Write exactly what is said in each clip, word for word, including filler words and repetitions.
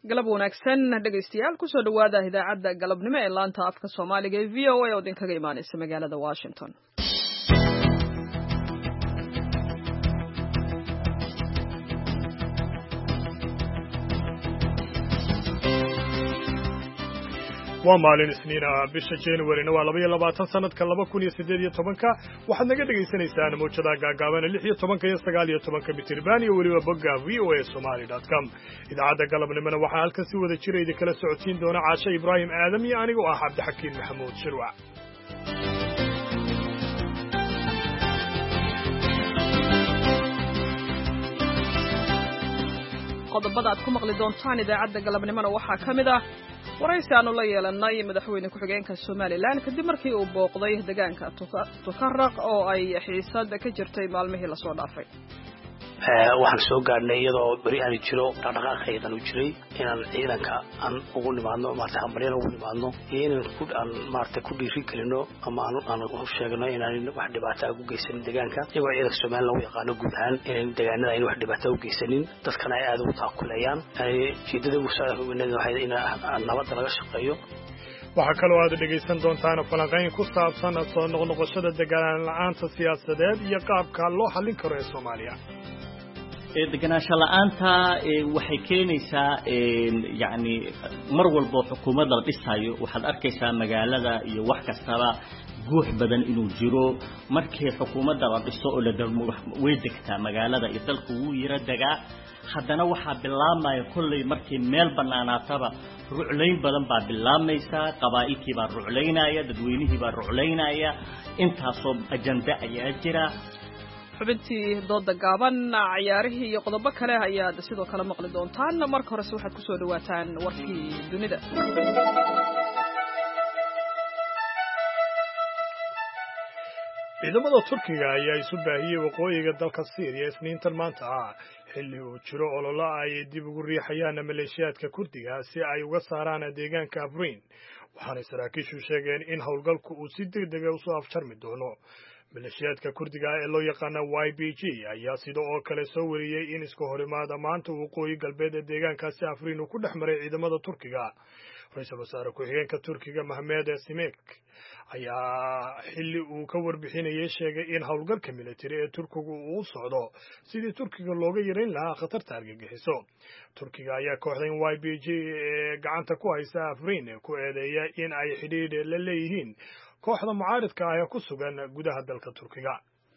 galab wanaagsan dhegaystayaal ku soo dhawaada idaacadda galabnimo ee laanta afka Soomaaliga ee V O A oo idinkaga imaanaysa magaalada Washington. waa maalin isniin ah bisha January waa laba iyo labaatan sanadka laba kun iyo siddeed iyo tobanka waxaad naga dhageysanaysaan mowjadaha gaagaaban lix iyo toban iyo sagaal iyo toban mitirban iyo waliba bogga v o a somali dot com idaacadda galabnimona waxaa halkan si wada jira idin kala socodsiin doona Caasha Ibrahim Aadam iyo aniga oo ah Cabdixakiin Maxamuud Shirwac. qodobada aad ku maqli doontaan idaacadda galabnimona waxaa ka mid ah waraysi aanu la yeelanay madaxweyne ku-xigeenka Somaliland kadib markii uu booqday deegaanka Tukarraq oo ay xiisad ka jirtay maalmihii la soo dhaafay. waxaan soo gaarnay iyadoo bari aan jiro dhaqdhaqaaqaydan u jiray inaan ciidanka aan ugu nimaadno maartay hambalyo ugu nimaadno iyo inaan ku aan maartay ku dhiiri galino ama aan aan u sheegno inaan wax dhibaato ah u geysan deegaanka iyagoo ciidanka Somaliland lagu yaqaan guud ahaan in deegaanada ay wax dhibaato u geysanin dadkana ay aad u taakulayaan ay jidada ugu soo waxay in nabad laga shaqeeyo. waxaa kaloo aad dhegaysan doontaan falanqayn ku saabsan soo noqnoqoshada deegaan la'aanta siyaasadeed iyo qaabka loo xallin karo ee Soomaaliya. deganaansho la'aanta waxay keenaysaa yani mar walba xukuumadda la dhisayo waxaad arkaysaa magaalada iyo wax kastaba guux badan inuu jiro markii xukuumadda la dhiso oo la darmo way degtaa magaalada iyo dalku wuu yara degaa haddana waxaa bilaabmaya kullay markii meel banaanaataba ruclayn badan baa bilaabaysa qabaa'ilkii baa ruclaynaya dadweynihii baa ruclaynaya intaasoo ajanda ayaa jira. xubintii dooda gaaban ciyaarihii iyo qodobo kale ayaad sidoo kale maqli doontaan marka horese waxaad ku soo dhawaataan warkii dunida. ciidamada Turkiga ayaa isu baahiyay waqooyiga dalka Syria isniintan maanta ah xilli uu jiro olole ay dib ugu riixayaan maleeshiyaadka Kurdiga si ay uga saaraan deegaanka Afrin waxaana saraakiishu sheegeen in howlgalku uu si degdeg ah u soo afjarmi doono. maleeshiyaadka Kurdiga ee loo yaqaan Y P G ayaa sidoo oo kale soo wariyay in isku horimaada maanta waqooyi galbeed ee deegaankaasi Afrin uu ku dhexmaray ciidamada Turkiga. Ra'iisul Wasaare ku-xigeenka Turkiga Mehmet Simek ayaa xilli uu ka warbixinayay sheegay in howlgalka military ee Turkigu uu socdo sidii Turkiga looga yareyn lahaa khatarta argagixiso. Turkiga ayaa kooxdan Y P G ee gacanta ku haysta Afrin ku eedeeya in ay xidhiidh la leeyihiin kooxda mucaaradka ah ee ku sugan gudaha dalka Turkiga.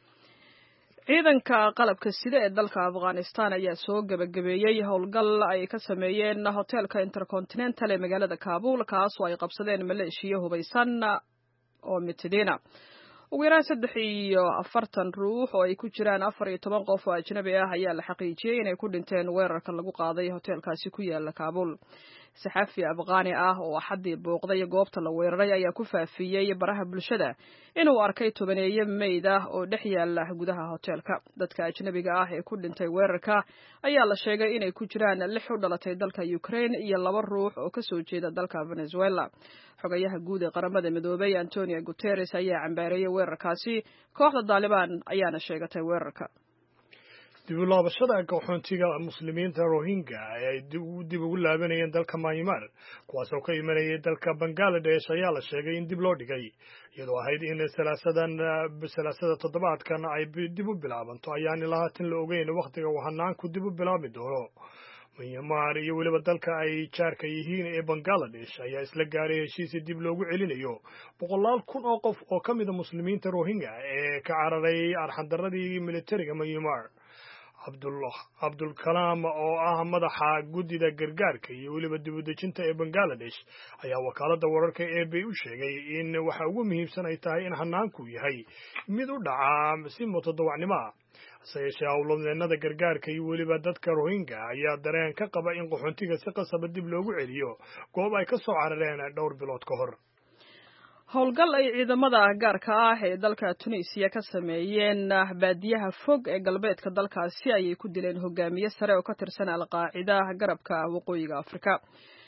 ciidanka qalabka sida ee dalka Afghanistan ayaa soo gabagabeeyay howlgal ay ka sameeyeen hotelka Intercontinental ee magaalada Kabul kaas oo ay qabsadeen maleeshiya hubaysan oo mitidina. ugu yaraan saddex iyo afartan ruux oo ay ku jiraan afar iyo toban qof oo ajnabi ah ayaa la xaqiijiyay inay ku dhinteen weerarka lagu qaaday hotelkaasi ku yaala Kabul. saxafi Afghaani ah oo xadii booqday goobta la weeraray ayaa ku faafiyay baraha bulshada inuu arkay tobaneeye meyd ah oo dhex yaala gudaha hotelka. dadka ajnabiga ah ee ku dhintay weerarka ayaa la sheegay inay ku jiraan lix u dhalatay dalka Ukraine iyo laba ruux oo ka soo jeeda dalka Venezuela. xogayaha guud ee qaramada midoobay Antonio Guterres ayaa cambaareeyay weerarkaasi. kooxda Taliban ayaana sheegatay weerarka. dib u laabashada qaxoontiga muslimiinta Rohingya ay dib ugu laabanayeen dalka Myanmar kuwaas oo ka imanayay dalka Bangladesh ayaa la sheegay in dib loo dhigay iyadoo ahayd in salaasadan salaasada toddobaadkan ay dib u bilaabanto ayaan ilaa tan la ogeyn waqtiga uu hanaanku dib u bilaabi doono. Myanmar iyo waliba dalka ay jaarka yihiin ee Bangladesh ayaa isla gaaray heshiis dib loogu celinayo boqolaal kun oo qof oo ka mid ah muslimiinta Rohingya ee ka cararay arxandaradii militariga Myanmar. Abdullah Abdul Kalam oo ah madaxa guddida gargaarka iyo waliba dib u dejinta ee Bangladesh ayaa wakaaladda wararka A B u sheegay in waxa ugu muhiimsan ay tahay in hanaanku yahay mid u dhaca si mutadawacnimo ah. sayesha howlwadeenada gargaarka iyo waliba dadka Rohingya ayaa dareen ka qaba in qaxoontiga si qasab dib loogu celiyo goob ay ka soo carareen dhowr bilood ka hor. howlgal ay ciidamada gaarka ah ee dalka Tunisia ka sameeyeen baadiyaha fog ee galbeedka dalkaasi ayay ku dileen hogaamiye sare oo ka tirsan al-Qaacida garabka waqooyiga Afrika.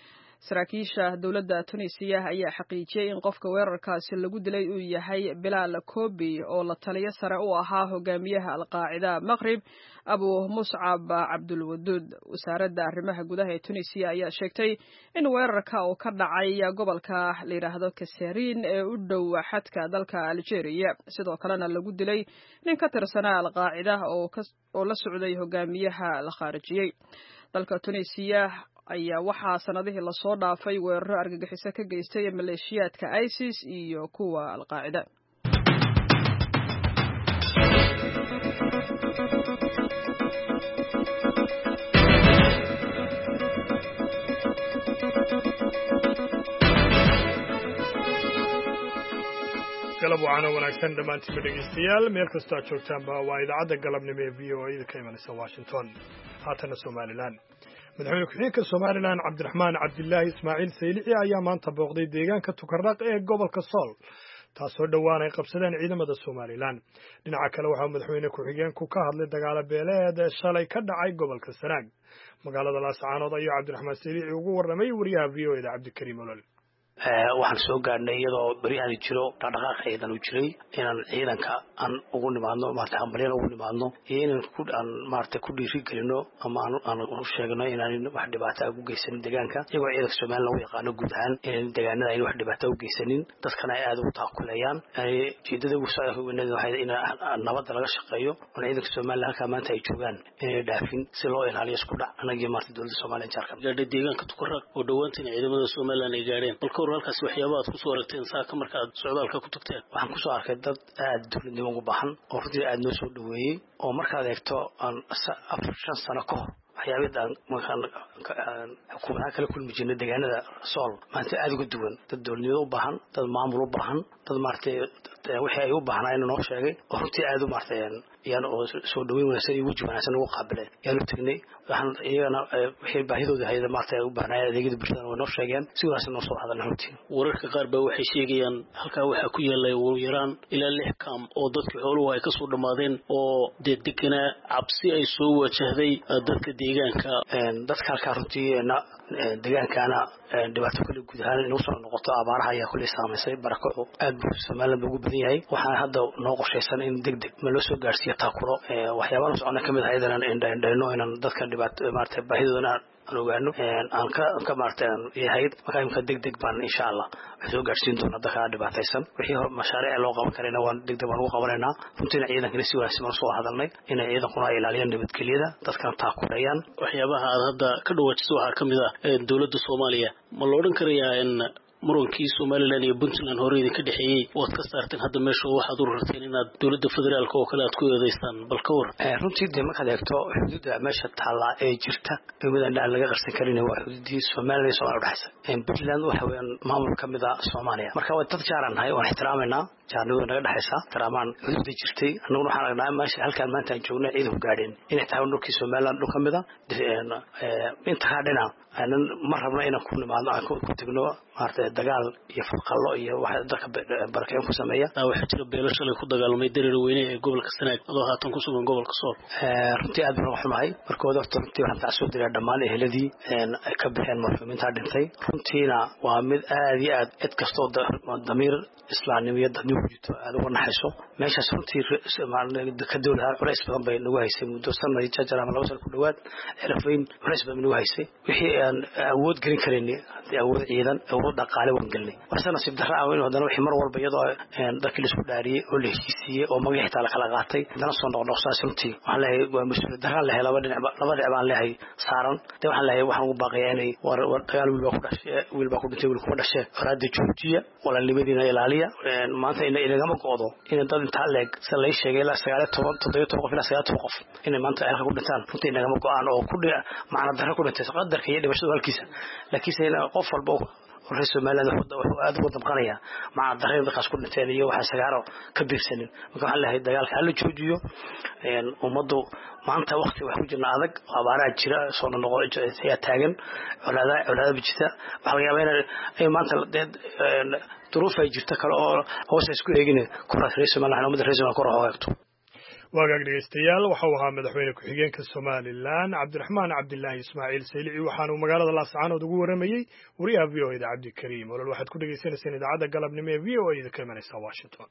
saraakiisha dowladda Tunisia ayaa xaqiijiyay in qofka weerarkaasi lagu dilay uu yahay Bilal Kobi oo la taliye sare u ahaa hogaamiyaha Al-Qaacida Maghrib Abu Mus'ab Abdul Wadud. Wasaaradda arrimaha gudaha ee Tunisia ayaa sheegtay in weerarka uu ka dhacay gobolka la yiraahdo Kasserine ee u dhow xadka dalka Algeria, sidoo kalena lagu dilay nin ka tirsanaa Al-Qaacida oo oo la socday hogaamiyaha la khaarijiyay. Dalka Tunisia ayaa waxaa sanadihii la soo dhaafay weeraro argagixiso ka geystay maleeshiyaadka ISIS iyo kuwa Al-Qaacida. galab wacan wanaagsan dhamaantiin dhegeystayaal meel kasta aad joogtaanba waa idaacadda galabnimo ee V O A ka imanaysa Washington. haatana Somaliland madaxweyne ku-xigeenka Somaliland Cabdiraxmaan Cabdilaahi Ismaaciil Saylici ayaa maanta booqday deegaanka Tukarraq ee gobolka Sool, taasoo dhowaan ay qabsadeen ciidamada Somaliland. dhinaca kale waxaa madaxweyne ku-xigeenku ka hadlay dagaal beeleed shalay ka dhacay gobolka Sanaag. magaalada Laascaanood ayuu Cabdiraxmaan Saylici ugu warramay wariyaha V O A da Cabdikariim Olol. waxaan soo gaarnay iyadoo bari aan jiro dhaqdhaqaaq ciidan u jiray inaan ciidanka aan ugu nimaadno maartay hambaliyada ugu nimaadno iyo inaan ku aan maartay ku dhiiri gelino ama aan aan u sheegno inaan wax dhibaato ah u geysan deegaanka iyagoo ciidanka Soomaaliland lagu yaqaan guud ahaan in deegaanada ay wax dhibaato u geysanin dadkana ay aad u taakulayaan ay jeedada ugu soo weynada waxay in nabad laga shaqeeyo oo ciidanka Soomaaliland halka maanta ay joogaan inay dhaafin si loo ilaaliyo isku dhac anagii maartay dowladda Soomaaliland jarkan gaadhay deegaanka Tukarraq oo dhawaantii ciidamada Soomaaliland ay gaareen halkaas waxyaabo aad ku soo aragteen saaka marka aad socdaalka ku tagteen. waxaan ku soo arkay dad aad dowladnimo ugu baahan oo runtii aad noo soo dhaweeyay oo markaad eegto aan afar shan sano ka hor waxyaabadan markaan xukuumadda kala kulmi jirnay deegaanada Sool maanta aad uga duwan dad dowladnimo u baahan dad maamul u baahan dad maartay wixii ay u baahnayeen noo sheegay oo runtii aad u maartay yaan oo soo dhaweyn wanaagsan iyo wajiib wanaagsan ugu qaabileen yaan u tagnay waxaan iyagana wixii baahidooda hayda maartay u baahnayeen adeegyada bulshada oo noo sheegeen si wanaagsan noo soo hadalna runtii. wararka qaar baa waxay sheegayaan halkaa waxaa ku yeelay ugu yaraan ilaa lix kaam oo dadka xooluhu ay ka soo dhamaadeen oo deedeegana cabsi ay soo wajahday dadka deegaanka dadka halkaa runtii deegaankana dhibaato kale guud ahaan inuu soo noqoto abaaraha ayaa kulli saameysay barako aad buu Soomaaliland ugu badan yahay. waxaan hadda noo qorshaysan in degdeg ma loo soo gaarsiiyo taakuro waxyaabaha socona kamid ah idan indhaindhayno inaan dadka dhibaato maartay baahidoodana aan ogaano aan ka ka maartay yahay marka imka degdeg baan insha Allah soo gaarsiin doona dadka dhibaataysan wixii mashaariic loo qaban karayna waan degdeg baan ugu qabanaynaa runtii ciidanka si wanaagsan soo hadalnay in ciidankuna ay ilaaliyaan nabadgelyada dadkan taakurayaan. waxyaabaha aad hadda ka dhawaajiso waxa kamid ah dowladda Soomaaliya ma loo oran karayaa in murunkii Somaliland iyo Puntland hore idin ka dhaxeeyay waad ka saarteen hadda meesha waxaad u rarteen inaad dowladda federaalka oo kale aad ku eedeystaan bal ka war. runtii de markaad eegto xuduudda meesha taala ee jirta wadaan laga qarsan karin waa xuduudii Somaliland iyo Soomaaliya dhaxaysa. Puntland waxa weeyaan maamul kamid ah Soomaaliya marka waa dad jaaranahay oo ixtiraamayna jaarnimada naga dhaxaysa ixtiraamaan xuduudda jirtay anaguna waxaan aragnaa meesha halkaan maanta aan joogno ciidanku gaadheen inay tahay dhulkii Somaliland dhul kamid ah inta ka dhina aanan mar rabna inaan ku nimaadno aan ku tagno maartay dagaal iyo fadqallo iyo waxa dadka barakayn ku sameeya waxa jira beelasho leh ku dagaalmay dareer weyne ee gobolka Sanaag adoo haatan ku sugan gobolka Sool. runtii aad baan u xumahay markooda runtii waxaan taasoo diray dhammaan eheladii ay ka bixeen marxuuminta dhintay runtiina waa mid aad iyo aad cid kastoo damiir islaamnimo iyo dadnimo ku jirto aad uga naxayso meeshaas runtii ka dowladda culays badan bay nagu haysay muddo sanad jajar ama laba sano ku dhawaad xirfayn culays badan nagu haysay wixii aan awood gelin kareynay awood ciidan awood dhaqaale waan gelnay waxaan nasiib darro ah inuu hadana wixii mar walba iyadoo dadkii la isku dhaariyay oo la heshiisiyay oo magac xitaa la kala qaatay hadana soo noqnoqsaas runtii waxaan leeyahay waa mas'uuliyad darro la helay laba dhinac laba dhinac baan leeyahay saaran de waxaan leeyahay waxaan ugu baaqayaa inay war dagaal wiil baa ku dhashay wiil baa ku dhintay wiil kuma dhashay waraada joojiya walaalnimadiina ilaaliya maanta in inagama go'do in dad inta leeg si la sheegay ilaa sagaal iyo toban toddoba iyo toban qof ilaa sagaal iyo toban qof in maanta ay ku dhintaan runtii inagama go'aan oo ku macna darro ku dhintay qadarka iyo dhibashada halkiisa laakiin sayna qof walba waxay Soomaaliland wuxuu aad ugu damqanaya macna darrada dadkaas ku dhinteen iyo waxa sagaaro ka biirsanin marka waxaan leeyahay dagaalka la joojiyo een ummadu maanta waqti wax ku jirna adag abaara jira soo noqo ay taagan colaada colaada bijita waxa laga yaabaa in maanta duruuf ay jirta kale oo hoos isku eegin ku raasay Soomaaliland umada reesana ku raaxaysto. waagaag dhegeystayaal waxa uu ahaa madaxweyne ku-xigeenka somalilan cabdiraxmaan cabdilaahi ismaaciil saylici waxaanuu magaalada laascaanood ugu waramayey wariyaha v o eda cabdikariim olol waxaad ku dhegeysanayseen idaacadda galabnimo ee v o eda ka imanaysa washington.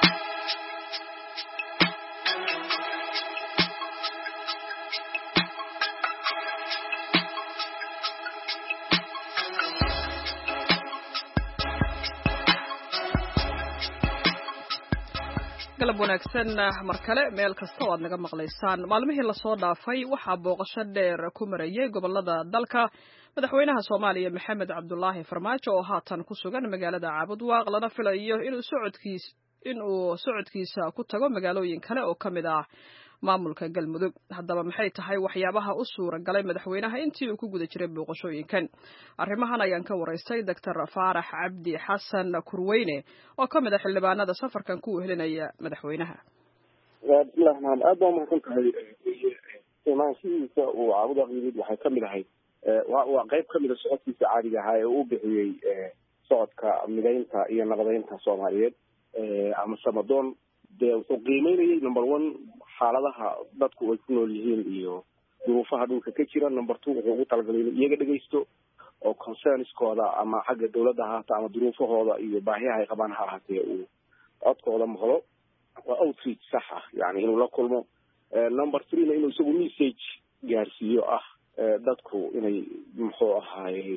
galab wanaagsan mar kale meel kasta oo aad naga maqlaysaan. maalmihii lasoo dhaafay waxaa booqasho dheer ku marayay gobolada dalka madaxweynaha Soomaaliya Maxamed Cabdullaahi Farmaajo oo haatan ku sugan magaalada Caabudwaaq lana filayo inuu socodkiis inuu socodkiisa ku tago magaalooyin kale oo kamid ah maamulka Galmudug. haddaba maxay tahay waxyaabaha u suura galay madaxweynaha intii uu ku guda jiray booqashooyinkan? arrimahan ayaan ka waraystay Doctor Faarax Cabdi Xasan Kurweyne oo kamid ah xildhibaanada safarkan ku wehelinaya madaxweynaha. bismillahi rahmaan aad baa mahadsan tahay imaanshihiisa uu Caabudwaaq yimid waxay kamid ahay waa qayb kamid ah socodkiisa caadiga ahaa ee uu bixiyey socodka midaynta iyo nabadaynta Soomaaliyeed ama samadoon dee wuxuu qiimeynayay number one xaaladaha dadku ay ku nool yihiin iyo duruufaha dhulka ka jira. number two wuxuu ugu talagalay inuu iyaga dhegeysto oo concernskooda ama xagga dawladda haata ama duruufahooda iyo baahiyaha ay qabaan ha ahaatee uu codkooda maqlo. waa outreach sax ah yani inuu la kulmo. number three na inuu isagu message gaarsiiyo ah dadku inay muxuu ahaayey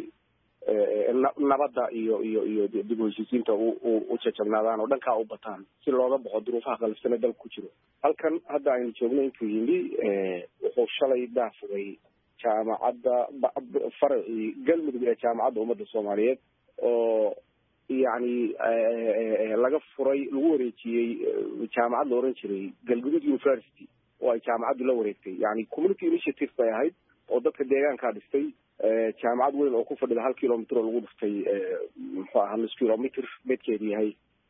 nabadda iyo iyo iyo dib u heshiisiinta u jajabnaadaan oo dhankaa u bataan si looga baxo duruufaha qalafsane dalka ku jiro. halkan hadda aynu joogno intuu yimi wuxuu shalay daafugay jaamacadda farcii Galmudug ee jaamacadda ummadda Soomaaliyeed oo yani laga furay lagu wareejiyey jaamacad la oran jiray Galmudug University oo ay jaamacaddu la wareegtay. yani community initiative bay ahayd oo dadka deegaanka dhistay. jaamacad weyn oo ku fadhida hal kilomitr oo lagu dhiftay muxuu ahaa nus kilomitr bedkeedu yahay.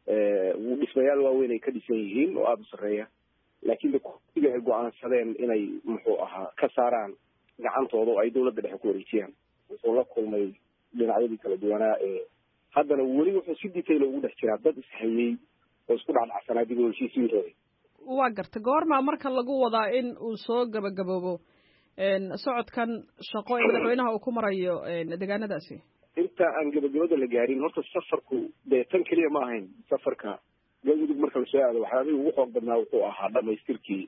dhismayaal waaweyn ay ka dhisan yihiin oo aada u sarreeya laakiin iga ay go-aansadeen inay muxuu ahaa ka saaraan gacantooda oo ay dawladda dhexe ku wareejiyaan. wuxuu la kulmay dhinacyadii kala duwanaa ee haddana weli wuxuu si detail ugu dhex jiraa dad ishayey oo isku dhacdhacsanaa dib u heshiisiintooda. waa garta goorma marka lagu wadaa in uu soo gabagaboobo socodkan shaqo ee madaxweynaha uu ku marayo deegaanadaasi? inta aan gabagabada la gaarin horta safarku dee tan keliya ma ahayn. safarka Galmudug marka la soo aado waxyaabihii ugu xoog badnaa wuxuu ahaa dhamaystirkii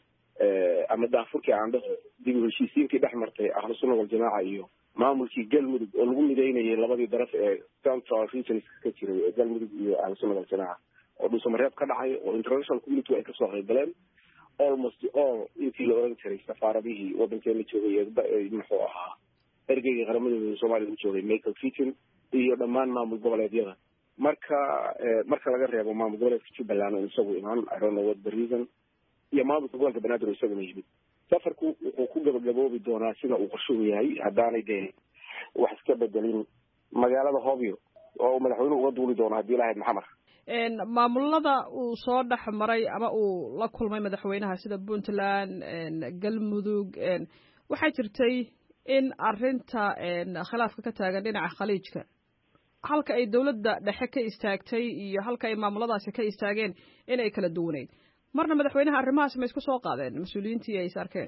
ama daafurkii aan dhaho dib u heshiisiinkii dhex martay ahlu sunna wal jamaaca iyo maamulkii Galmudug oo lagu midaynayay labadii daraf ee central regions ka jiray ee Galmudug iyo ahlu sunna wal jamaaca oo dhuusamareeb ka dhacay oo international community ay kasoo qayb galeen. almost all intii la oran jiray safaaradihii waddankeena joogay muxuu ahaa ergeygii qaramada Soomaaliya u joogay Michael Keaton iyo dhammaan maamul goboleedyada. marka marka laga reebo maamul goboleedka Jubbaland oo isagu imaan I don't know what the reason iyo maamulka gobolka Banaadir oo isagu yimid. safarku wuxuu ku gabagaboobi doonaa sida uu qorshuhu yahay haddaanay dee wax iska bedelin magaalada Hobyo oo madaxweynuhu uga duuli doono haddii ilaahay maxamed. maamulada uu soo dhex maray ama uu la kulmay madaxweynaha sida Puntland Galmudug waxaa jirtay in arinta khilaafka ka taagan dhinaca khaliijka halka ay dawladda dhexe ka istaagtay iyo halka ay maamuladaasi ka istaageen inay kala duwaneyd. marna madaxweynaha arrimahaas ma isku soo qaadeen mas-uuliyiintii ay is arkeen?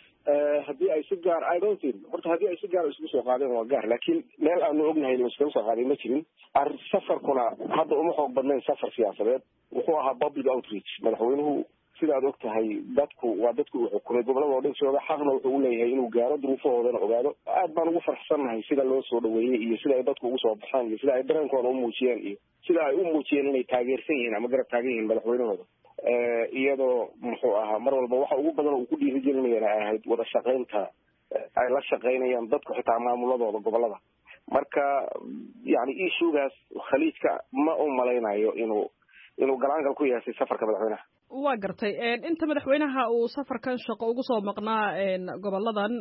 haddii ay si gaar I don't think horta haddii ay si gaar isku soo qaadeen waa gaar laakiin meel aanu ognahay inuu iskaga soo qaaday ma jirin. safarkuna hadda uma xoog badnayn safar siyaasadeed wuxuu ahaa public outreach. madaxweynuhu sidaad og tahay dadku waa dadku uu xukumay gobolada oo dhan jooga xaqna wuxuu u leeyahay inuu gaaro duruufahoodana ogaado. aad baan ugu farxsannahay sida loo soo dhaweeyey iyo sida ay dadku ugu soo baxaan iyo sida ay dareenkooda u muujiyeen iyo sida ay u muujiyeen inay taageersan yihiin ama garab taagan yihiin madaxweynahooda. iyadoo muxuu ahaa mar walba waxa ugu badan uu ku dhiirigelinayana ay ahayd wada shaqaynta ay la shaqaynayaan dadku xitaa maamuladooda gobolada. marka yani issuegaas khaliijka ma u malaynayo inuu inuu galaangal ku yeeshay safarka madaxweynaha. waa gartay inta madaxweynaha uu safarkan shaqo ugu soo maqnaa goboladan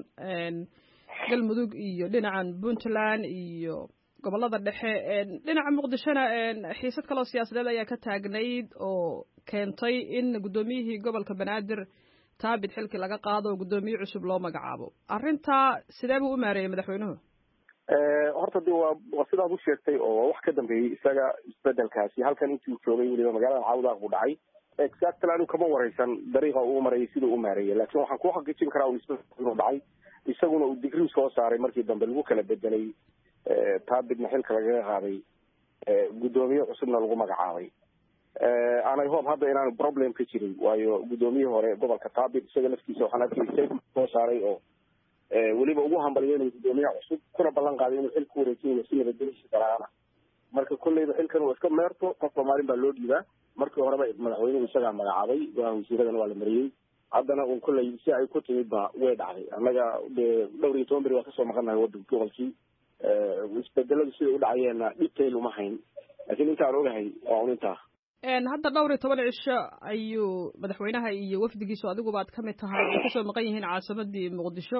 Galmudug iyo dhinacan Puntland iyo gobolada dhexe dhinaca Muqdishona xiisad kale oo siyaasadeed ayaa ka taagnayd oo keentay in gudoomiyihii gobolka Banaadir taabid xilki laga qaado oo gudoomiye cusub loo magacaabo. arrinta sidee buu u maareeyay madaxweynuhu? horta de waa sidaad u sheegtay oo wax ka dambeeyey isaga isbedelkaasi halkan intii uu joogay weliba magaalada Caabudwaaq buu dhacay exactly anu kama waraysan dariiqa uu maray sidoo uu maareeyay laakiin waxaan ku xaqiijin karaa uu isbedel dhacay isaguna uu degree soo saaray markii dambe lagu kala bedelay taabidna xilka laga qaaday gudoomiye cusubna lagu magacaabay aanay hoob hadda inaan problem ka jirin waayo gudoomiye hore gobolka taabid isaga laftiisa waxaan arkaysay soo saaray oo weliba ugu hambalyeeyay gudoomiye cusub kuna ballan qaaday inuu xilku wareejiyo si nabadgelyo daraana marka kullayba xilkan uu iska meerto qof Soomaali baa loo dhiibaa markii horeba madaxweynuhu isaga magacaabay waa wasiiradan waa la mariyay haddana uu kullay si ay ku timid ba way dhacday annaga dhowr iyo toban beri waa kasoo maqanahay waddanka gobolkii isbedeladu sida u dhacayeena detail uma hayn laakiin intaan ogahay waa un intaa hadda dhowr iyo toban cisho ayuu madaxweynaha iyo wafdigiisu adiguba aad ka mid tahay ay kasoo maqan yihiin caasimadii muqdisho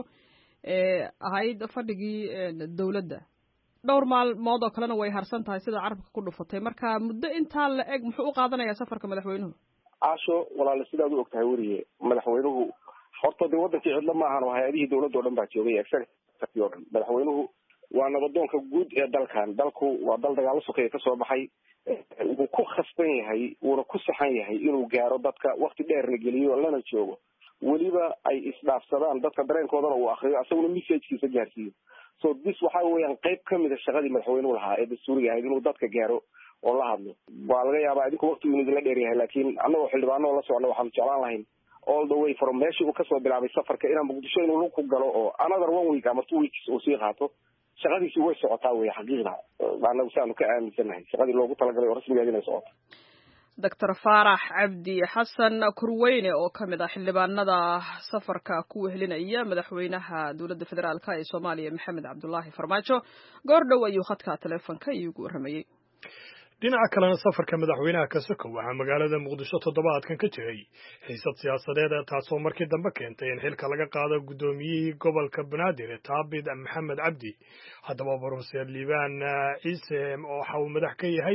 ee ahayd fadhigii dowladda dhowr maalmood oo kalena way harsan tahay sida carabka ku dhufatay marka muddo intaa la eg muxuu u qaadanayaa safarka madaxweynuhu caasho walaal sidaad u ogtahay wariye madaxweynuhu horta dee wadankii cidlo ma ahan hay'adihii dowladda oo dhan baa joogay executive oo dhan madaxweynuhu waa nabadoonka guud ee dalkan dalku waa dal dagaalo sokeeye ka soo baxay wuu ku khasban yahay wuuna ku saxan yahay inuu gaaro dadka waqti dheerna geliyo lana joogo weliba ay isdhaafsadaan dadka dareenkoodana uu akriyo asaguna messagekiisa gaarsiiyo so this waxa weeyaan qayb ka mid ah shaqadii madaxweynuhu lahaa ee dastuuriga ahayd inuu dadka gaaro oo la hadlo waa laga yaabaa idinku waqtigu idinla dheer yahay laakiin annagoo xildhibaano la socno waxaan jeclaan lahayn all the way from meeshii uu kasoo bilaabay safarka inaan muqdisho inuu lug ku galo oo another one week ama two weeks uu sii qaato shaqadiisi way socotaa wey xaqiiqda anagu saanu ka aaminsanahay shaqadii loogu talagalay oo rasmigeed inay socoto doctor Faarax Cabdi Xasan Kurweyne oo kamid ah xildhibaanada safarka ku wehelinaya madaxweynaha dowladda federaalka ee Soomaaliya Maxamed Cabdullaahi Farmaajo goordhow ayuu khadka telefoonka igu waramayay dhinaca kalena safarka madaxweynaha ka sokow waxaa magaalada muqdisho toddobaadkan ka jiray xiisad siyaasadeed taasoo markii dambe keentay in xilka laga qaado gudoomiyihii gobolka banaadir taabid maxamed cabdi haddaba professor liibaan ciise waxa uu madax ka yahay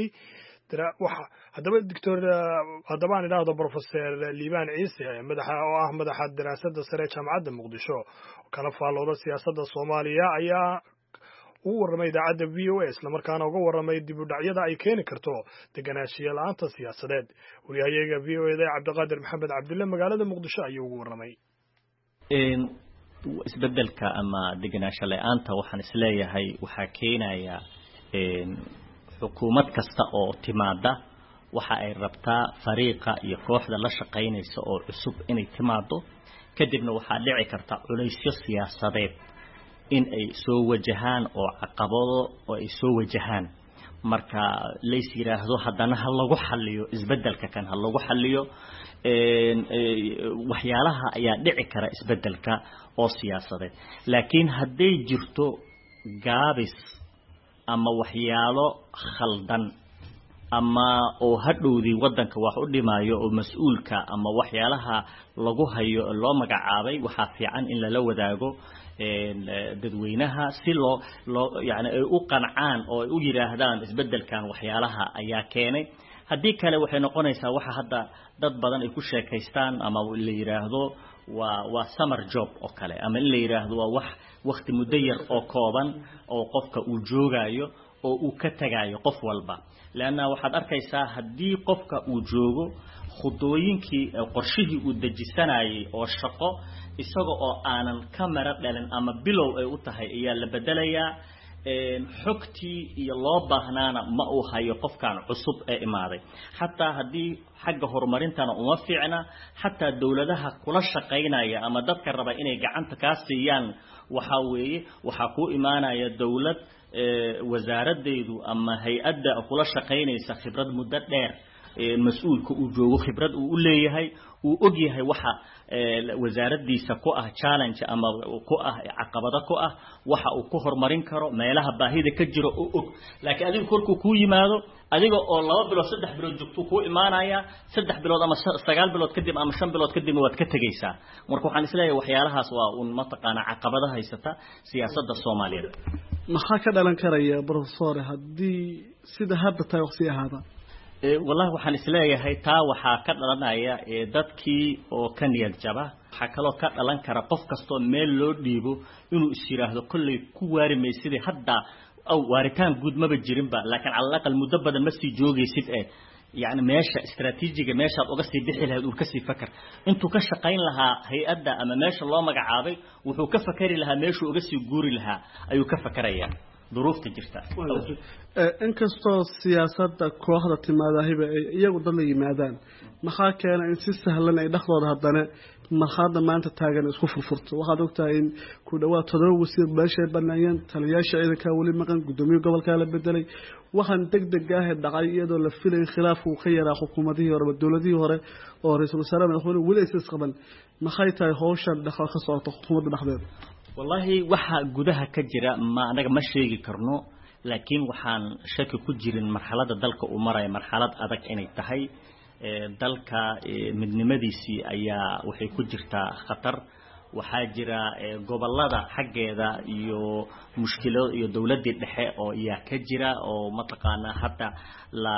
haddaba doctor haddaba aan idhaahdo professor liibaan ciise madaxa oo ah madaxa daraasadda sare ee jaamacadda muqdisho kana faallooda siyaasadda soomaaliya ayaa uu warramay idaacadda v o a isla markaana uga warramay dib u dhacyada ay keeni karto deganaanshiya la'aanta siyaasadeed wariyahayaga v o a da cabdiqaadir maxamed cabdulle magaalada muqdisho ayuu ugu warramay isbedelka ama deganaansho la'aanta waxaan isleeyahay waxaa keenaya xukuumad kasta oo timaada waxa ay rabtaa fariiqa iyo kooxda la shaqaynaysa oo cusub inay timaado kadibna waxaa dhici karta culaysyo siyaasadeed in ay soo wajahaan oo caqabado oo ay soo wajahaan marka leys yiraahdo haddana ha lagu xalliyo isbedelka kan ha lagu xalliyo een waxyaalaha ayaa dhici kara isbedelka oo siyaasadeed laakiin hadday jirto gaabis ama waxyaalo khaldan ama oo hadhowdi wadanka wax u dhimaayo oo mas'uulka ama waxyaalaha lagu hayo loo magacaabay waxa fiican in la wadaago dadweynaha si loo loo yaani ay u qancaan oo ay u yiraahdaan isbedelkan waxyaalaha ayaa keenay hadii kale waxay noqonaysaa waxa hadda dad badan ay ku sheekaystaan ama la yiraahdo waa waa summer job oo kale ama in la yiraahdo waa wax waqti muddo yar oo kooban oo qofka uu joogayo oo uu ka tagayo qof walba laana waxaad arkaysaa hadii qofka uu joogo khudooyinkii qorshihii uu dajisanayay oo shaqo isaga oo aanan kamera dhalin ama bilow ay u tahay ayaa la bedelayaa een xogtii iyo loo baahnaana ma uu hayo qofkan cusub ee imaaday hatta hadii xagga horumarintana uma fiicna hatta dawladaha kula shaqeynaya ama dadka raba inay gacanta ka siiyaan waxa weeye waxa ku imaanaya dawlad wasaaraddeedu ama hay'adda kula shaqeynaysa khibrad muddo dheer mas'uulka uu joogo khibrad uu u leeyahay uu og yahay waxa wasaaraddiisa ku ah challenge ama ku ah caqabado ku ah waxa uu ku horumarin karo meelaha baahida ka jiro oo og laakiin adiga korku ku yimaado adiga oo laba bilood saddex bilood joogto ku imaanaya saddex bilood ama sagaal bilood kadib ama shan bilood kadib waad ka tagaysaa marka waxaan isleeyahay waxyaalahaas waa un ma taqaana caqabadaha haysata siyaasadda Soomaaliyeed maxaa ka dhalan karaya professor hadii sida hadda tahay waqti ahaada والله waxaan isleeyahay taa waxa ka dhalanaya ee dadkii oo ka niyad jaba waxa kale oo ka dhalan kara qof kasto meel loo dhiibo inuu isiraahdo kulli ku waarimaysidii hadda aw waaritaan guud ma jirin ba laakiin calaqal muddo badan ma sii joogaysid ee يعني ماشى استراتيجية ماشى أقصي بحيل هذا وكسي فكر أنتوا كشقين لها هيئة أما ماشى الله مجعابي وهو كفكر لها ماشى وقصي جوري لها أيو كفكر يعني ظروف تجرتا إن كستو سياسة كوحدة مذاهب يقدر يمادان maxaa keena in si sahlan ay dhaxdooda hadana marxada maanta taagan isku furfurto waxaad ogtahay in ku dhawaad todoba wasiir beeshay banayeen taliyaasha ciidanka wali maqan gudoomiye gobolka la bedelay waxaan degdeg ah dhacay iyadoo la filay khilaaf uu ka yaraa xukuumadii hore dawladii hore oo ra'iisul wasaaraha madaxweyne wali is qaban maxay tahay hawshan dhaxal ka socota xukuumadda dhexdeeda wallahi waxa gudaha ka jira ma anaga ma sheegi karno laakiin waxaan shaki ku jirin marxaladda dalka uu maray marxalad adag inay tahay dalka midnimadiisii ayaa waxay ku jirtaa khatar waxaa jira gobolada xaggeeda iyo mushkilado iyo dawladda dhexe oo iyaa ka jira oo mataqaana hatta la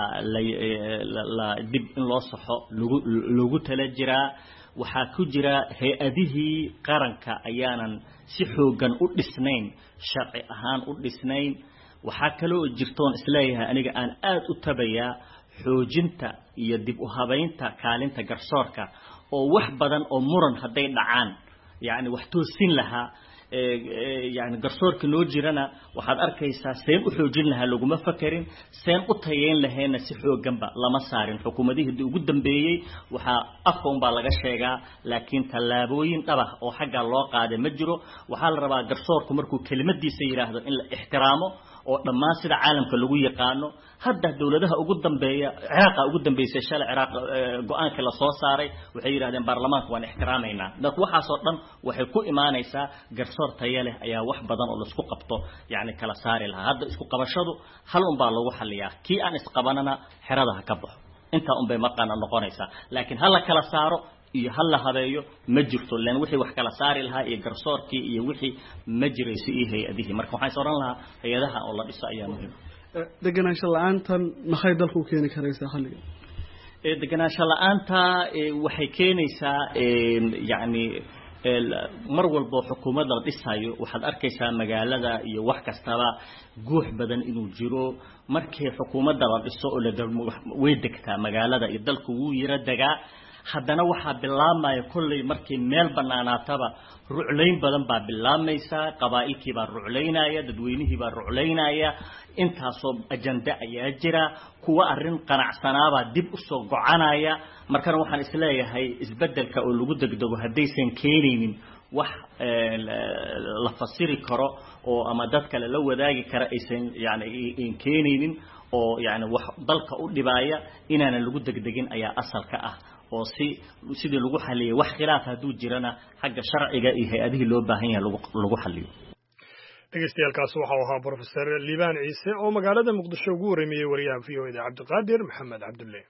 la dib in loo saxo lagu lagu tala jira waxaa ku jira hay'adihii qaranka ayaanan si xoogan u dhisnayn sharci ahaan u dhisnayn waxaa kale oo jirtoon isleeyahay aniga aan aad u tabayaa xoojinta iyo dib u habaynta kaalinta garsoorka oo wax badan oo muran haday dhacaan yaani wax toosin laha yaani garsoorka loo jirana waxaad arkaysaa seen u xoojin laha laguma fakirin seen u tayeyn laheena si xooganba lama saarin xukuumadihii ugu dambeeyay waxa afkoon baa laga sheegaa laakiin talaabooyin dhabax oo xagga loo qaaday ma jiro waxa la rabaa garsoorku markuu kelimadiisa yiraahdo in la ixtiraamo oo dhammaan sida caalamka lagu yaqaano hadda dawladaha ugu dambeeya Ciraaq ugu dambeysay shalay Ciraaq go'aanka la soo saaray waxay yiraahdeen baarlamaanka waan ixtiraameynaa dad waxa soo dhan waxay ku iimaanaysaa garsoor tayo leh ayaa wax badan oo la isku qabto yaani kala saari lahaa hadda isku qabashadu hal un baa lagu xaliyaa kii aan isqabanana xiradaha ka baxo inta un bay maqana noqonaysaa laakiin hal la kala saaro iyo hal la habeeyo ma jirto leen wixii wax kala saari lahaa iyo garsoorkii iyo wixii ma jiraysi iyo hay'adihi marka waxaan soo ran lahaa hay'adaha oo la dhiso ayaa muhiim deganaansho la'aantan maxay dalku keeni karaysaa xalliga ee deganaansho la'aanta waxay keenaysaa yaani mar walba xukuumadda la dhisayo waxaad arkaysaa magaalada iyo wax kastaba guux badan inuu jiro markii xukuumadda la dhiso oo la way degtaa magaalada iyo dalku wuu yira dagaa haddana waxa bilaabmaya kulli markii meel banaanaataba rucleyn badan baa bilaamaysa qabaa'ilkii baa rucleynaya dadweynihii baa rucleynaya intaasoo ajanda ayaa jira kuwa arrin qanacsanaaba dib u soo gocanaya markan waxaan isleeyahay isbedelka oo lagu degdego hadaysan keenaynin wax la fasiri karo oo ama dad kale la wadaagi kara aysan yaani in keenaynin oo yaani wax dalka u dhibaaya inaana lagu degdegin ayaa asalka ah oo si sidii lagu xaliyay wax khilaaf haduu jirana xagga sharciga iyo hay'adaha loo baahan yahay lagu lagu xaliyo dhageystayaal waxa uu ahaa professor Liban Ciise oo magaalada Muqdisho ugu wareemiyay wariyaha V O A Cabdiqaadir Maxamed Cabdulle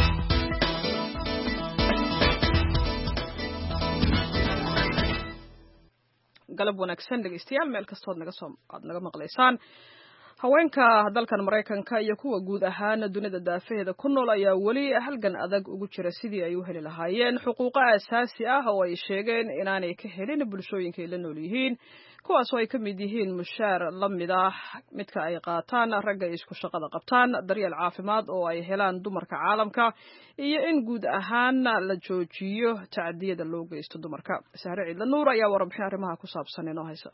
galab wanaagsan dhageystayaal meel kasta oo naga soo aad naga maqleysaan haweenka dalkan Mareykanka iyo kuwa guud ahaan dunida daafaheeda ku nool ayaa wali halgan adag ugu jira sidii ay u heli lahaayeen xuquuq aasaasi ah oo ay sheegeen inaanay ka helin bulshooyinka ay la nool yihiin kuwaas oo ay ka mid yihiin mushaar la mid ah midka ay qaataan ragga isku shaqada qabtaan daryeel caafimaad oo ay helaan dumarka caalamka iyo in guud ahaan la joojiyo tacdiyada loo geysto dumarka Sahre Ciidla Nuur ayaa warbixin arrimaha ku saabsan inoo haysa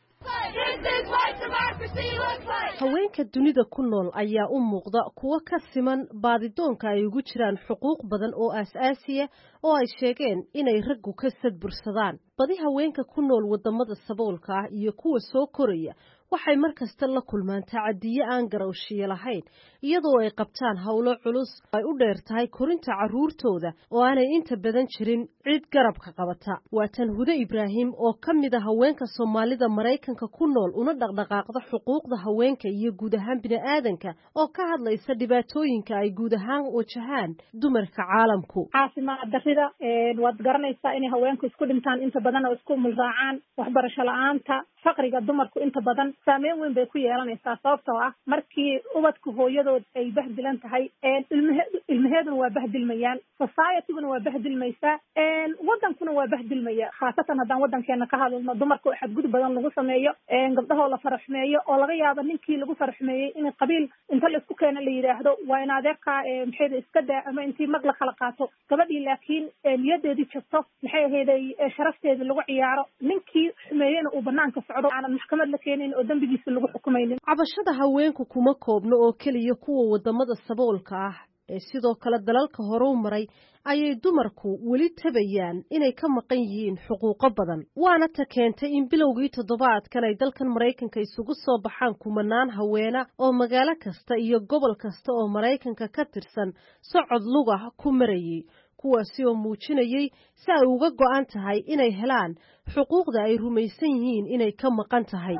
haweenka dunida ku nool ayaa u muuqda kuwa ka siman baadidoonka ay ugu jiraan xuquuq badan oo aasaasiya oo ay sheegeen inay raggu ka sadbursadaan badi haweenka ku nool wadamada saboolka ah iyo kuwa soo koraya waxay markasta la kulmaan tacadiye aan garowshiye lahayn iyadoo ay qabtaan hawlo culus ay u dheer tahay korinta caruurtooda oo aanay inta badan jirin cid garabka qabata waa tan Huda Ibraahim oo ka mid ah haweenka Soomaalida Mareykanka ku nool una dhaqdhaqaaqda xuquuqda haweenka iyo guud ahaan bini'aadanka oo ka hadlaysa dhibaatooyinka ay guud ahaan wajahaan dumarka caalamku caafimaad darrida ee wad garanaysaa in haweenku isku dhintaan inta badan oo isku mulraacaan waxbarasho la'aanta faqriga dumarku inta badan saameyn weyn bay ku yeelanaysaa sababtoo ah markii ubadka hooyadood ay bahdilan tahay ilmahe ilmaheeduna waa bahdilmayaan societyguna waa bahdilmaysaa wadankuna waa bahdilmaya khaasatan haddaan wadankeena ka hadalno dumarka oo xadgudub badan lagu sameeyo gabdhahoo la faraxmeeyo oo laga yaabo ninkii lagu faraxmeeyey in qabiil inta la isku keena la yidhaahdo waa in adeerkaa maxayda iska daa ama intii mag la kala qaato gabadhii laakiin niyadeedii jabto maxay ahayday sharafteedii lagu ciyaaro ninkii xumeeyena uu banaanka socdo aanan maxkamad la keenin oo dembigiisa lagu xukumaynin. cabashada haweenku kuma koobno oo keliya kuwa wadamada saboolka ah ee sidoo kale dalalka hore u maray ayay dumarku weli tabayaan inay ka maqan yihiin xuquuqo badan waana ta keentay in bilowgii toddobaadkan ay dalkan Mareykanka isugu soo baxaan kumanaan haweena oo magaalo kasta iyo gobol kasta oo Mareykanka ka tirsan socod luga ku marayay kuwaasi oo muujinayay si ay uga go'an tahay inay helaan xuquuqda ay rumaysan yihiin inay ka maqan tahay.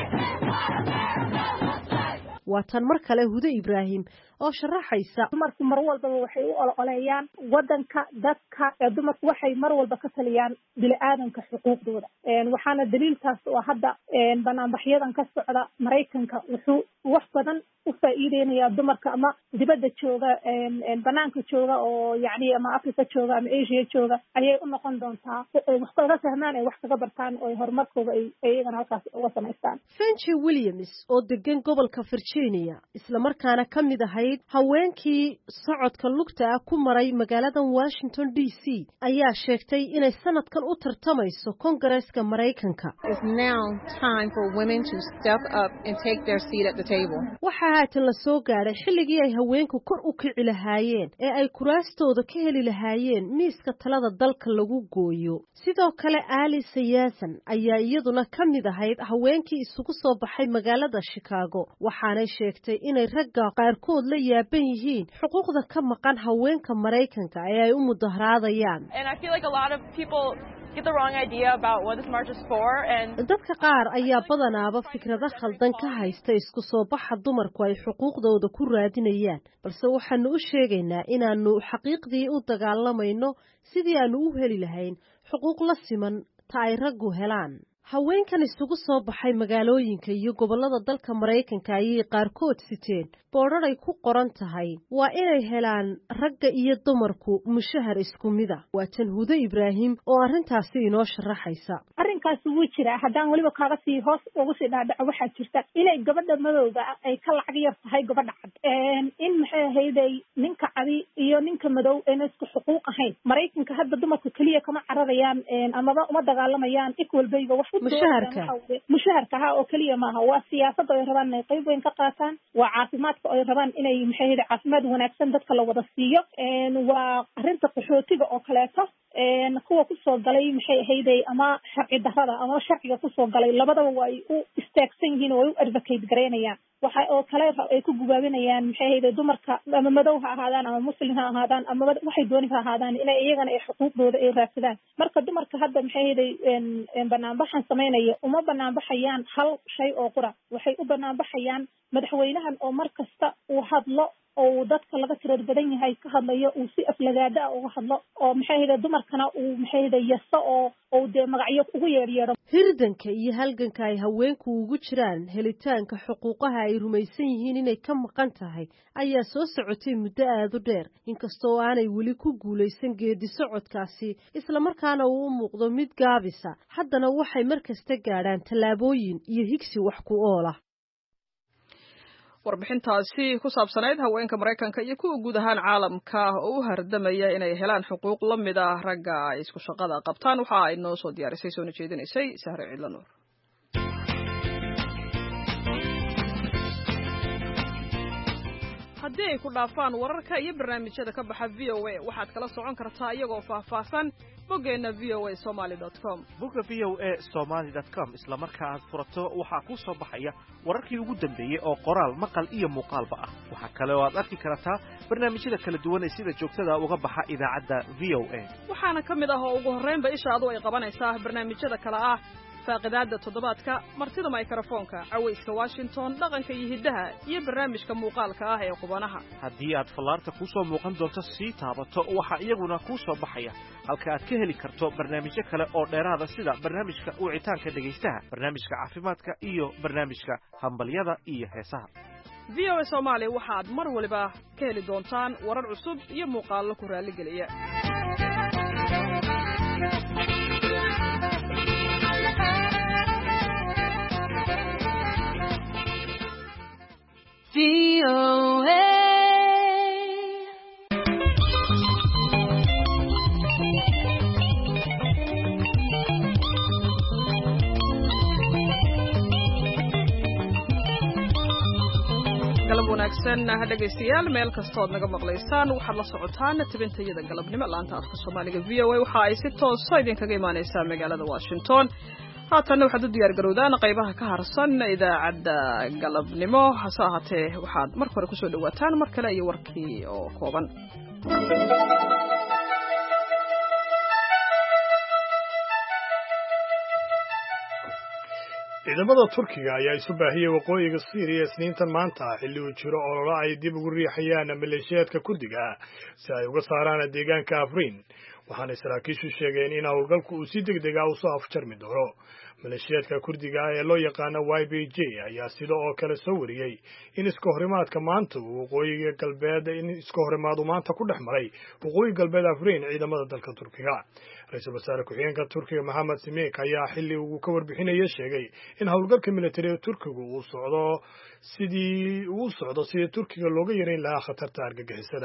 waatan mar kale Huda Ibraahim oo sharaxaysa dumarku mar walba waxay u ololeeyaan wadanka dadka ee dumarku waxay mar walba ka taliyaan bini'aadanka xuquuqdooda waxaana daliiltaas oo hadda banaanbaxyadan ka socda Mareykanka wuxuu wax badan u faa'iideynaya dumarka ama dibadda jooga banaanka jooga oo yacni ama Afrika jooga ama Asia jooga ayay u noqon doontaa wax kaga fahmaan ay wax kaga bartaan oo horumarkooda ay iyagana halkaas uga samaystaan. Fenci Williams oo degan gobolka Virginia isla markaana ka mid ahayd haweenkii socodka lugta ah ku maray magaalada Washington D C ayaa sheegtay inay sanadkan u tartamayso Kongareeska Mareykanka. It's now time for women to step up and take their seat at the table. waxa haatan la soo gaaray xilligii ay haweenku kor u kici lahaayeen ee ay kuraastooda ka heli lahaayeen miiska talada dalka lagu gooyo. sidoo kale Ali Siyasan ayaa iyaduna ka mid ahayd haweenkii isugu soo baxay magaalada Chicago waxaanay sheegtay inay ragga qaarkood la yaaban yihiin xuquuqda ka maqan haweenka Mareykanka ee ay u mudaharaadayaan. And I feel like a lot of people get the wrong idea about what this march is for and dadka qaar ayaa badanaaba fikrado khaldan ka haysta isku soo baxa dumarku ay xuquuqdooda ku raadinayaan balse waxaanu u sheegaynaa inaanu xaqiiqdii u dagaalamayno sidii aanu u heli lahayn xuquuq la siman ta ay raggu helaan. haweenkan isugu soo baxay magaalooyinka iyo gobolada dalka Mareykanka ayay qaarkood siteen boodhar ay ku qoran tahay waa inay helaan ragga iyo dumarku mushahar isku mid ah. waa tan Huda Ibraahim oo arrintaasi inoo sharaxaysa. arrinkaasi wuu jiraa haddaan waliba kaaga sii hoos ugu sii dhaadhaco waxaa jirta inay gabadha madowga ay ka lacag yar tahay gabadha cad in maxay ahayday ninka cadi iyo ninka madow ayna isku xuquuq ahayn. Mareykanka hadda dumarku kaliya kama cararayaan amaba uma dagaalamayaan equal bayga wax mushaharka mushaharka ha oo kaliya maaha waa siyaasadda ay rabaan inay qayb weyn ka qaataan waa caafimaadka ay rabaan inay maxay ahayday caafimaad wanaagsan dadka la wada siiyo waa arrinta qaxootiga oo kaleeto kuwa ku soo galay maxay ahayday ama sharci darrada ama sharciga ku soo galay labadaba waa ay u istaagsan yihiin oo ay u advocate gareynayaan waxa oo kale ay ku gubaabinayaan maxay ahayday dumarka ama madow ha ahaadaan ama muslim ha ahaadaan ama waxay dooni ha ahaadaan inay iyagana ay xuquuqdooda ay raadsadaan. marka dumarka hadda maxay ahayday banaanbaxan sameynaya uma banaanbaxayaan hal shay oo qura waxay u banaanbaxayaan madaxweynahan oo mar kasta uu hadlo oo dadka laga tirad badan yahay ka hadlayo uu si aflagaada uga hadlo oo maxay ahayday dumarkana uu maxay ahayday yaso oo oo de magacyo ugu yeeriyo. hirdanka iyo halganka ay haweenku ugu jiraan helitaanka xuquuqaha ay rumaysan yihiin inay ka maqan tahay ayaa soo socotay muddo aad u dheer inkastoo aanay weli ku guulaysan geedi socodkaasi isla markaana uu u muuqdo mid gaabisa haddana waxay mar kasta gaadhaan tallaabooyin iyo higsi wax ku ool ah. warbixintaasi ku saabsanayd haweenka Mareykanka iyo kuwa guud ahaan caalamka oo u hardamaya inay helaan xuquuq la mid ah ragga ay isku shaqada qabtaan waxa ay noo soo diyaarisay soo jeedinaysay Sahre Cidlanuur. haddii ay ku dhaafaan wararka iyo barnaamijyada ka baxa V O A waxaad kala socon kartaa iyagoo faahfaahsan boggeena v o a somali dot com. bogga v o a somali dot com isla marka aad furato waxaa ku soo baxaya wararkii ugu dambeeyay oo qoraal maqal iyo muuqaalba ah. waxa kale oo aad arki kartaa barnaamijyada kala duwan ee sida joogtada uga baxa idaacadda V O A. waxaana ka mid ah oo ugu horreynba ishaadu ay qabanaysaa barnaamijyada kala ah faaqidaada toddobaadka martida mikrofoonka cawayska washington dhaqanka iyo hiddaha iyo barnaamijka muuqaalka ah ee qubanaha haddii aad fallaarta ku soo muuqan doonto sii taabato waxaa iyaguna kuu soo baxaya halka aad ka heli karto barnaamijyo kale oo dheeraada sida barnaamijka wicitaanka dhegaystaha barnaamijka caafimaadka iyo barnaamijka hambalyada iyo heesaha v o a Soomaali waxaad mar waliba ka heli doontaan warar cusub iyo muuqaallo ku raaligeliya V O A galab wanaagsan dhegaystayaal meel kastood naga maqlaysaan waxaad la socotaan tabintayada galabnimo laanta afka Soomaaliga V O A waxa ay si toos ah idinkaga imaanaysaa magaalada Washington haatan waxaad u diyaar garowdaan qaybaha ka harsan idaacadda galabnimo hase ahaatee waxaad marka hore ku soo dhawaataan mar kale iyo warkii oo kooban ciidamada Turkiga ayaa isu baahiyay waqooyiga Syria isniintan maanta xilli uu jiro olole ay dib ugu riixayaan maleeshiyaadka Kurdiga si ay uga saaraan deegaanka Afrin waxaana saraakiishu sheegeen in howlgalku uu si degdeg ah u soo afjarmi doono maleeshiyaadka Kurdiga ee loo yaqaan Y B J ayaa sidoo oo kale soo wariyay in iska horimaadka maanta waqooyiga galbeed in iska horimaadu maanta ku dhexmaray waqooyiga galbeed Afrin ciidamada dalka Turkiga ra'iisul wasaare ku-xigeenka Turkiga Mohamed Simek ayaa xilli uu ka warbixinayay sheegay in howlgalka militariga Turkiga uu socdo sidii uu socdo sidii Turkiga looga yareyn lahaa khatarta argagixisada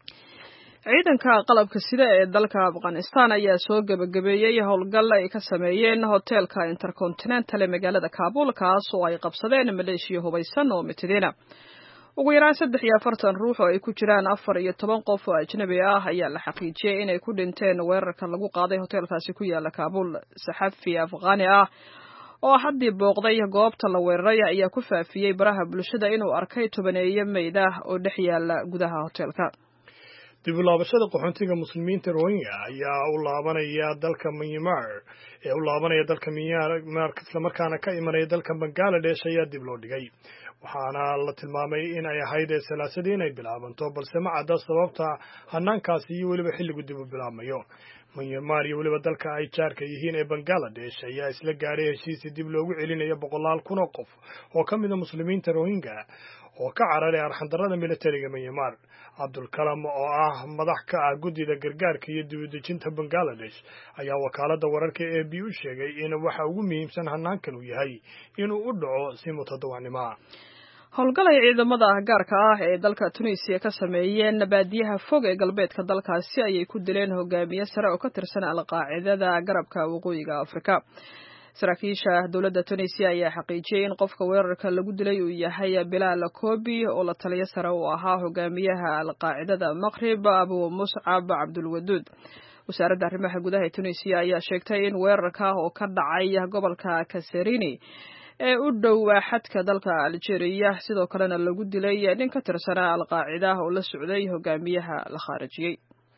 ciidanka qalabka sida ee dalka Afghanistan ayaa soo gabagabeeyay howlgal ay ka sameeyeen hotelka Intercontinental ee magaalada Kabul kaas oo ay qabsadeen maleeshiya hubaysan oo mitidina ugu yaraan saddex iyo afartan ruux oo ay ku jiraan afar iyo toban qof oo ajnabi ah ayaa la xaqiijiyay inay ku dhinteen weerarka lagu qaaday hotelkaasi ku yaala Kabul saxafi Afghani ah oo haddii booqday goobta la weeraray ayaa ku faafiyay baraha bulshada inuu arkay tobaneeyo meyd ah oo dhex yaala gudaha hotelka dib u laabashada qaxoontiga muslimiinta Rohingya ayaa u laabanaya dalka Myanmar ee u laabanaya dalka Myanmar isla markaana ka imanaya dalka Bangladesh ayaa dib loo dhigay waxaana la tilmaamay in ay ahayd salaasadii inay bilaabanto balse ma cadda sababta hanaankaasi iyo weliba xilligu dib u bilaabmayo Myanmar iyo weliba dalka ay jaarka yihiin ee Bangladesh ayaa isla gaaray heshiis dib loogu celinayo boqolaal kun oo qof oo ka mid ah muslimiinta Rohingya oo ka cararay arxandarrada militariga Myanmar Abdul Kalam oo ah madax ka ah guddiga gargaarka iyo dib u dejinta Bangladesh ayaa wakaaladda wararka A B u sheegay in waxa ugu muhiimsan hanaankan uu yahay inuu u dhaco si mutadawacnimo howlgal ay ciidamada gaarka ah ee dalka Tunisia ka sameeyeen baadiyaha fog ee galbeedka dalkaasi ayay ku dileen hogaamiye sare oo ka tirsan al-qaacidada garabka waqooyiga Afrika saraakiisha dawladda Tunisia ayaa xaqiijiyay in qofka weerarka lagu dilay uu yahay Bilal Kobi oo la taliye sare u ahaa hogaamiyaha al-qaacidada Maghrib Abu Mus'ab Abdul Wadud wasaaradda arrimaha gudaha ee Tunisia ayaa sheegtay in weerarka oo ka dhacay gobolka Kasserine ee u dhow xadka dalka Algeria sidoo kalena lagu dilay nin ka tirsanaa al-qaacida oo la socday hogaamiyaha la khaarijiyay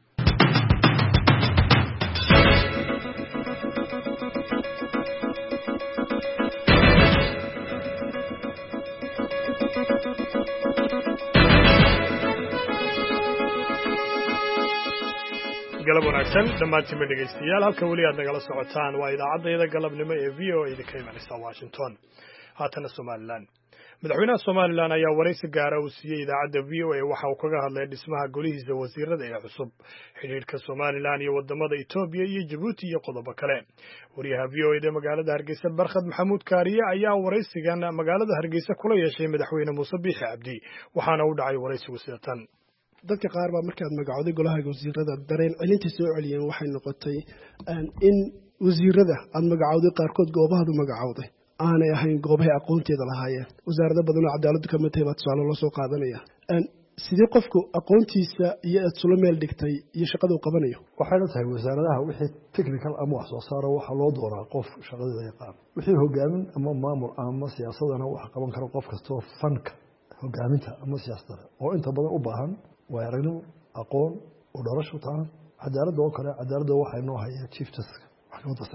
galab wanaagsan dhammaantiin dhegaystayaal halka weli aad nagala socotaan waa idaacadda galabnimo ee V O A idinka imanaysa Washington haatana Somaliland madaxweynaha Somaliland ayaa waraysi gaara uu siiyay idaacadda V O A waxa uu kaga hadlay dhismaha golihiisa wasiirada ee cusub xiriirka Somaliland iyo wadamada Ethiopia iyo Djibouti iyo qodobo kale wariyaha V O A ee magaalada Hargeysa Barkhad Maxamuud Kaariye ayaa waraysigan magaalada Hargeysa kula yeeshay madaxweyne Muuse Biixi Cabdi waxaana uu dhacay waraysigu sidatan dadka qaar baa markaad magacowday golaha wasiirada dareen celinta soo celiyeen waxay noqotay in wasiirada aad magacowday qaarkood goobahaadu magacowday aanay ahayn goobahay aqoonteeda lahaayeen wasaarado badan oo cadaaladdu ka mid tahay baa tusaale loo soo qaadanaya sidee qofku aqoontiisa iyo aad sula meel dhigtay iyo shaqada uu qabanayo waxayna tahay wasaaradaha wixii technical ama wax soo saaro waxa loo dooraa qof shaqadeeda yaqaan wixii hogaamin ama maamul ama siyaasadana waxa qaban kara qof kastoo fanka hogaaminta ama siyaasadda oo inta badan u baahan waa aragnimo aqoon oo dhalasho taan cadaaladda oo kale cadaaladda waxay noo hayeen chief justice maxkamadda sare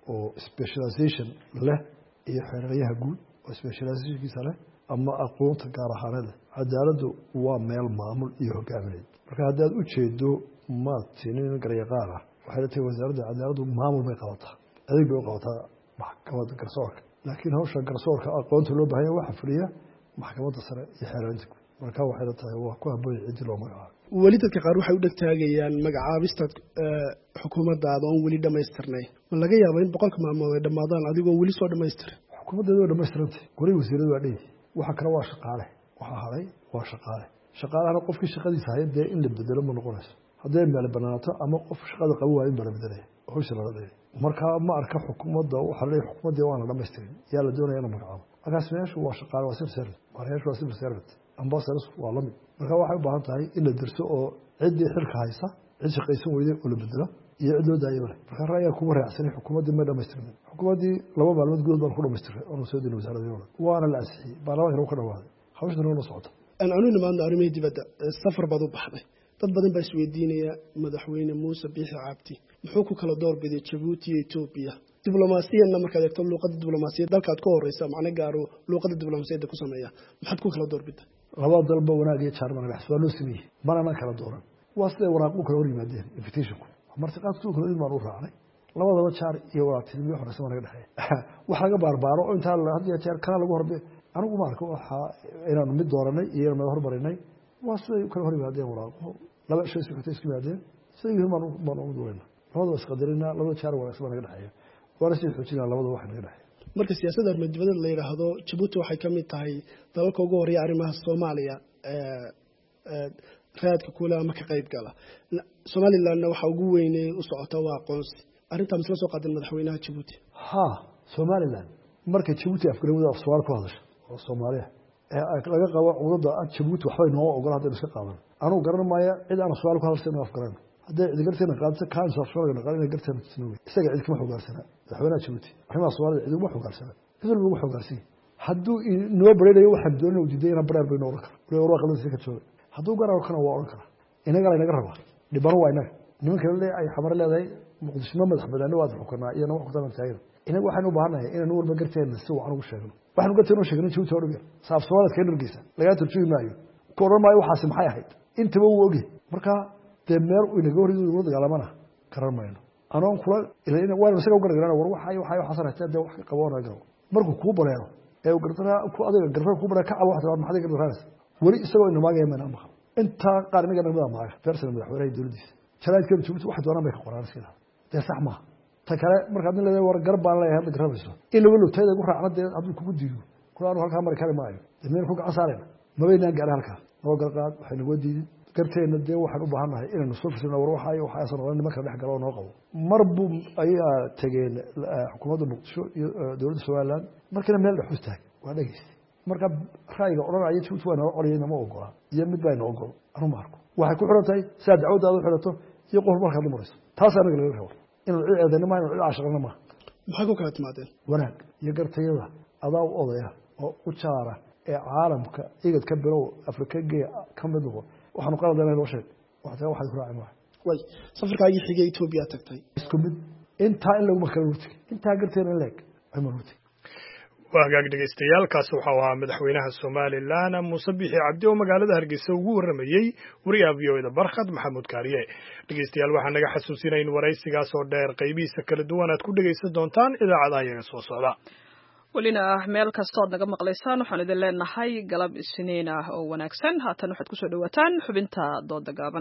oo specialization leh iyo xeeraryaha guud oo specializationkiisa leh ama aqoonta gaar ahaaneed cadaaladdu waa meel maamul iyo hogaamineed marka haddaad u jeedo maad tinin garyaqaan ah waxay la tahay wasaaradda cadaaladdu maamul bay qabataa adeeg bay u qabataa maxkamadda garsoorka laakiin hawsha garsoorka aqoonta loo baahanya waxa fuliya maxkamadda sare iyo xeeraarinta guud marka waxay la tahay waa ku habooya ciddi loo magacaabo weli dadka qaar waxay u dhegtaagayaan magacaabista xukuumaddaada oon weli dhammaystirnay ma laga yaaba in boqolka maalmood ay dhammaadaan adigoo weli soo dhammaystirin xukuumaddeeda waa dhammaystirantay golihii wasiiradu waa dheyi waxa kale waa shaqaale waxaa haday waa shaqaale shaqaalahana qofkii shaqadiisa haya dee in la bedelo ma noqonayso hadday meel banaanaato ama qof shaqada qaban waayo in baa la bedelaya hawsha lala dheeri marka ma arka xukuumadda waxaa leeyahay xukuumaddii waan la dhammaystirin yaa la doonaya in la magacaabo markaas meeshu waa shaqaale waa civil servant mareeshu waa civil servant ambassadors waa la mid marka waxay u baahan tahay in la dirso oo ciddii xilka haysa cid shaqaysan weyday oo la bedelo iyo cid loo daayaba leh marka ra'yiga kuma raacsanay xukuumaddii ma dhammaystirmin xukuumaddii laba maalmood gudood baan ku dhammaystiray oona soo dina wasaaradii wala waana la ansixiyey baarlamaanka lagu ka dhawaaday hawshana la socota aan anu nimaadno arrimihii dibadda safar baad u baxday dad badan baa isweydiinaya madaxweyne muuse biixi cabdi muxuu ku kala doorbiday jabuuti iyo etoobiya diblomaasiyanna markaad eegto luuqadda diblomaasiyadda dalkaad ka horeysa macno gaaro luuqadda diblomaasiyadda ku sameeya maxaad ku kala doorbida laba dalba wanaag iyo jaar mana waa loo sameeyey manana kala dooran waa siday waraaqu kala hor yimaadeen invitationku martiqaadku kala idmaan u raacnay labadaba jaar iyo walaaqtinimo horeysa ma naga dhexeeya wax laga baarbaaro oo intaa had iyo jeer kana lagu horbe anigu ma arko waxa inaanu mid dooranay iyo inaan hormarinay waa siday kala hor yimaadeen waraaqu laba shay isku xigtay isku yimaadeen siday yihiin maan maan ugu doonayna labadaba isqadarina labada jaar wanaagsan ma naga dhexeeya waana si xoojinaa labada wax naga dhexeeya marka siyaasadda armadibadda la yiraahdo Djibouti waxay ka mid tahay dalalka ugu horeeya arrimaha Soomaaliya ee ee raadka kula ama ka qayb gala Somaliland waxa ugu weynay u socota waa aqoonsi arrintan isla soo qaadan madaxweynaha Djibouti ha Somaliland marka Djibouti afgarawada af Soomaali ku hadasho oo Soomaaliya ee laga qabo cudurda Djibouti waxba inoo ogolaadeen iska qaadan anigu garan maayo cid aan Soomaali ku hadalsan afgaran hadday cid garteen qaadto kaan soo Soomaaliga qaadina garteen isnooy isaga cid kama xogaarsana madaxweynaha Djibouti arrimaha Soomaalida cid uma xogaarsana cid walba ugu xogaarsan hadduu noo bareeyo waxaan doonay u diiday inaan bareer bayno oran karo wala warqad ka joogo hadduu garan kana waa oran kara inaga la inaga raba dhibano waa inaga nimanka leeyahay ay xamar leedahay muqdisho madax badana waa xukunaa iyo wax ku taban taagay inaga waxaan u baahanahay inaan walba garteen si wacan ugu sheegno waxaan garteen oo sheegno Djibouti oo dhigay saaf Soomaaliya ka nirgeysa laga turjumi maayo koran maayo waxaas maxay ahayd inta uu ogi marka deemer uu inaga hor inuu dagaalamana karan maayo anoon kula ilaa waan isaga u gargaarana war waxa ay waxa xasan hataa wax ka qaboona garo markuu ku bareero ee uu gartana ku adiga garfar ku bareero ka cabo waxa maxay gargaaraysa wali isagoo inoo maagay ma namaa inta qaarniga nabada maaga farsan madaxweynaha dawladdiisa jalaadka Djibouti waxa doonaan bay ka qoraan sida taa sax ma ta kale markaad leedahay war garbaan leeyahay hadda garabeyso in lagu lutayda ugu raacnada haduu kugu diido quraanu halka mar kale maayo deemer ku gacan saareen ma weynaan gaar halka oo garqaad waxay nagu diiday garteena dee waxaan u baahanahay inaan soo fiirino war waxa ay waxa ay soo nimanka dhex galo noo qabo marbu ayaa tageen xukuumadda Muqdisho iyo dawladda Soomaaliland markana meel dhex ustaag waa dhageystay marka ra'yiga oranaya Djibouti waa noo qoriyay ma ogola iyo mid baa noo ogol anu marko waxay ku xirantahay saad dacwadaadu xirato iyo qof marka la marayso taas anaga laga rabo inuu ciidanimo inuu cid ashaqna ma maxay ku kala timaadeen wanaag iyo gartayada adaa u odaya oo u jaara ee caalamka igad ka bilow Afrika gee ka mid noqo waxaanu qaladana loo sheeg waxa waxa ku raacay ma way safarkaagii xigay Ethiopia tagtay isku mid inta in lagu markala wurtay inta garteen leeg ay marwtay waagaag dhegeystayaal kaas waxa uu ahaa madaxweynaha Somaliland Muuse Biixi Cabdi oo magaalada Hargeysa ugu waramayay wariyaha V O A da Barkhad Maxamuud Kaariye dhegeystayaal waxaan naga xasuusinay in waraysigaas oo dheer qaybihiisa kala duwan aad ku dhegeysan doontaan idaacadaha iyaga soo socda welina meel kasta ood naga maqlaysaan waxaan idin leenahay galab isniin ah oo wanaagsan haatan waxaad kusoo dhawaataan xubinta dooda gaaban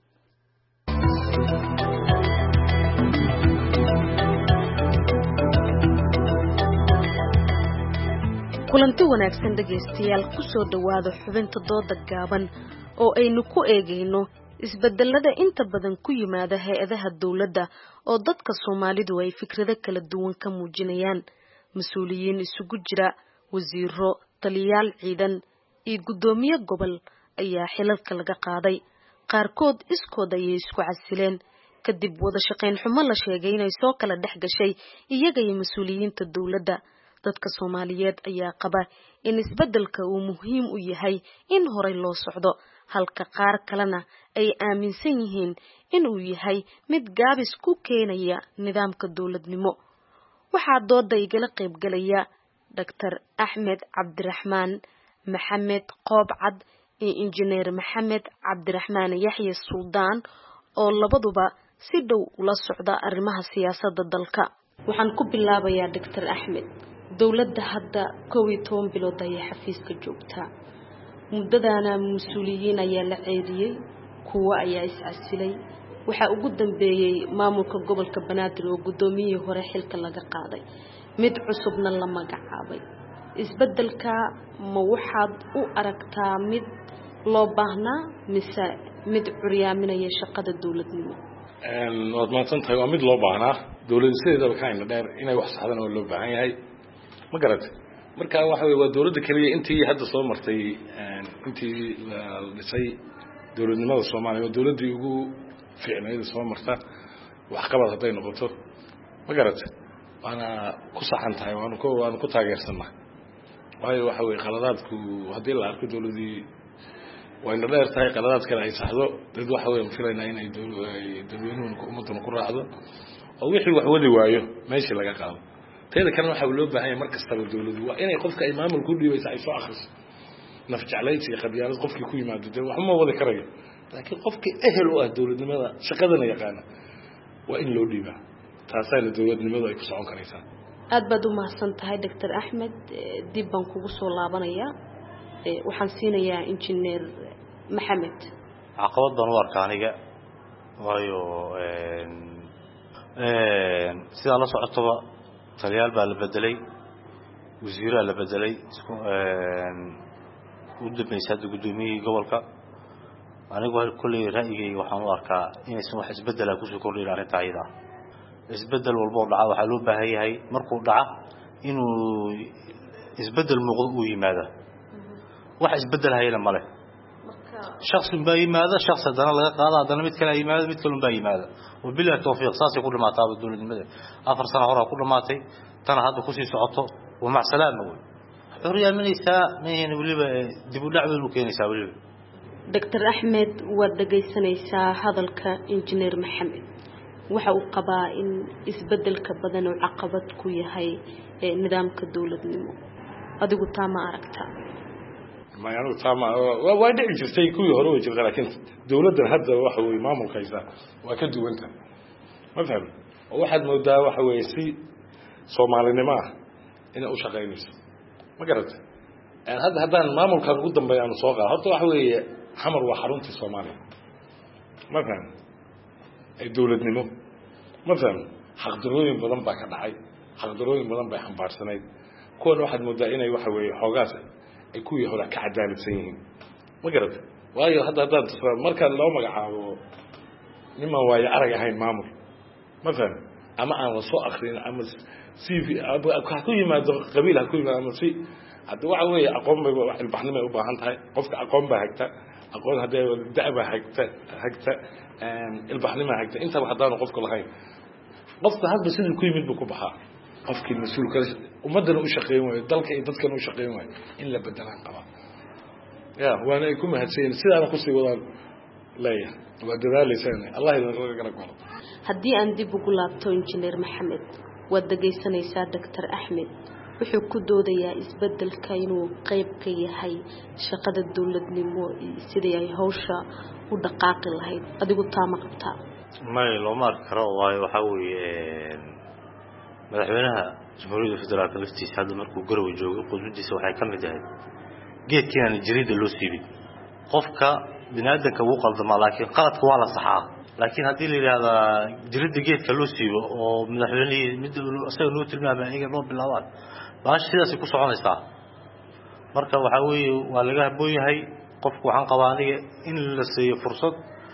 kulanti wanaagsan dhageystayaal ku soo dhawaada xubinta dooda gaaban oo aynu ku eegayno isbedelada inta badan ku yimaada hay'adaha dawladda oo dadka Soomaalidu ay fikrado kala duwan ka muujinayaan mas'uuliyiin isugu jira wasiiro taliyaal ciidan iyo gudoomiye gobol ayaa xilalka laga qaaday qaarkood iskood ay isku casileen kadib wada shaqayn xumo la sheegay inay soo kala dhex gashay iyaga iyo mas'uuliyiinta dawladda dadka Soomaaliyeed ayaa qaba in isbedelka uu muhiim u yahay in hore loo socdo halka qaar kalena ay aaminsan yihiin in uu yahay mid gaabis ku keenaya nidaamka dawladnimo waxaa dooda igala qaybgalaya doctor axmed cabdiraxmaan maxamed qoobcad iyo injineer maxamed cabdiraxmaan yaxye suldaan oo labaduba si dhow ula socda arrimaha siyaasadda dalka. waxaan ku bilaabayaa doctor axmed. dowladda hadda kow iyo toban bilood ayay xafiiska joogtaa. muddadaana mas-uuliyiin ayaa la ceediyey, kuwo ayaa is-casilay. waxaa ugu dambeeyey maamulka gobolka banaadir oo guddoomiyihii hore xilka laga qaaday, mid cusubna la magacaabay. isbeddelka ma waxaad u aragtaa mid loo baahnaa mise mid curyaaminaya shaqada dowladnimo? waad mahadsan tahay. waa mid loo baahnaa. dowladda sideedaba ka hayna dheer inay wax saxdaan oo loo baahan yahay, ma garatay. marka waxa weeye waa dowladda kaliya intii hadda soo martay intii la dhisay dowladnimada Soomaaliya waa dowladdii ugu fiicnayd soo marta waxqabad haday noqoto, ma garatay. waana ku saxan tahay, waana ku waana ku taageersanaa. waayo waxa weeye qaladaadku hadii la arko dowladdii wayna dheer tahay qaladaad kale ay saxdo, dad waxa weeye filaynaa inay dowladnimada ummadda ku raacdo oo wixii wax wadi waayo meeshii laga qaado. teeda kan waxa loo baahan yahay markasta dowladdu waa inay qofka ay maamul ku dhiibayso ay soo akhriso naf jeclaysi qabyaalad qofkii ku yimaado dee wax ma wada karayo, laakiin qofkii ehel u ah dowladnimada shaqadana yaqaan waa in loo dhiibaa. taasayna dowladnimadu ay ku socon karaysaa. aad baad u mahadsan tahay doctor axmed. dib baan kugu soo laabanayaa. waxaan siinayaa injineer maxamed. caqabad baan u arkaa aniga, waayo sidaa la socotoba taliyaal baa la bedelay, wasiiraa la bedelay, u dambaysa hadda guddoomiyihii gobolka. anigu kolley ra'yigayga waxaan u arkaa inaysan wax isbeddela kusoo kordhayn arrinta ayada. isbeddel walba oo dhaca waxaa loo baahan yahay markuu dhaca inuu isbeddel muuqdo uu yimaado. wax isbeddel hayna male. shakhsi baa yimaada, shakhsi haddana laga qaado, haddana mid kale yimaado, mid kale baa yimaada. wabillahi tawfiiq. saasay ku dhamaataa dowladnimada. afar sano hore ku dhamaatay, tan hadda ku sii socoto waa mac salaam wey. xuriyaaminaysaa meeyeen waliba dib u dhac weyn u keenaysaa waliba. doctor axmed, waad dhagaysanaysaa hadalka injineer maxamed. waxa uu qabaa in isbeddelka badan uu caqabad ku yahay nidaamka dowladnimo. adigu taa ma aragtaa? ma yaanu taama waa dhici jirtay kuwii hore way jirtay, laakiin dowladda hadda waxa weeye maamulkaysa waa ka duwan tahay. ma faham oo waxaad moodaa waxa weeye si Soomaalinimo ah inay u shaqeynayso, ma garatay. aan hadda haddaan maamulka ugu dambeeyaan soo qaado horta waxa weeye xamar waa xarunta Soomaaliya, ma faham ay dowladnimo, ma faham xaqdarooyin badan baa ka dhacay, xaqdarooyin badan bay xambaarsanayd. kuwan waxaad moodaa inay waxa weeye xoogaas ay ku yahay hore ka cadaaladsan yihiin, ma garatay. waayo hadda hadda marka loo magacaabo nima waayo arag ahayn maamul, ma faham ama aan la soo akhrin ama C V ka ku yimaado qabiil ha ku yimaado ama si hadda waxa weeye aqoon bay wax ilbaxnimo u baahan tahay. qofka aqoon baa hagta, aqoon hadda da'ba hagta hagta ilbaxnimo hagta inta wax hadaan qofka lahayn qofka hadba sidii ku yimid buu ku baxaa. qofkii mas'uulka ummadana u shaqeyn waayo, dalka iyo dadkana u shaqeyn waayo in la bedelaan qaba. ya waana ay ku mahadsan sidaana ku sii wadaan leeyahay. waa dadaalaysan Allah idin garab galo. haddii aan dib ugu laabto injineer maxamed, waad dhagaysanaysaa doctor axmed. wuxuu ku doodayaa isbeddelka inuu qayb ka yahay shaqada dowladnimo sidii ay hawsha u dhaqaaqi lahayd. adigu taa ma qabtaa? may looma arki karo, waayo waxa weeye madaxweynaha jamhuuriyadda federaalka laftiisa hadda markuu garowe joogo qudbadiisa waxay ka mid ahayd geedkiina jirida loo siibay. qofka bini'aadanka wuu qaldamaa, laakiin qaladka waa la saxaa. laakiin haddii la yidhaahdo jirida geedka loo siibo oo madaxweynihii mid asaga noo tilmaamay iyaga loo bilaabaan, baasha sidaasay ku soconaysaa. marka waxa weeye waa laga habboon yahay qofku. waxaan qabaa aniga in la siiyo fursad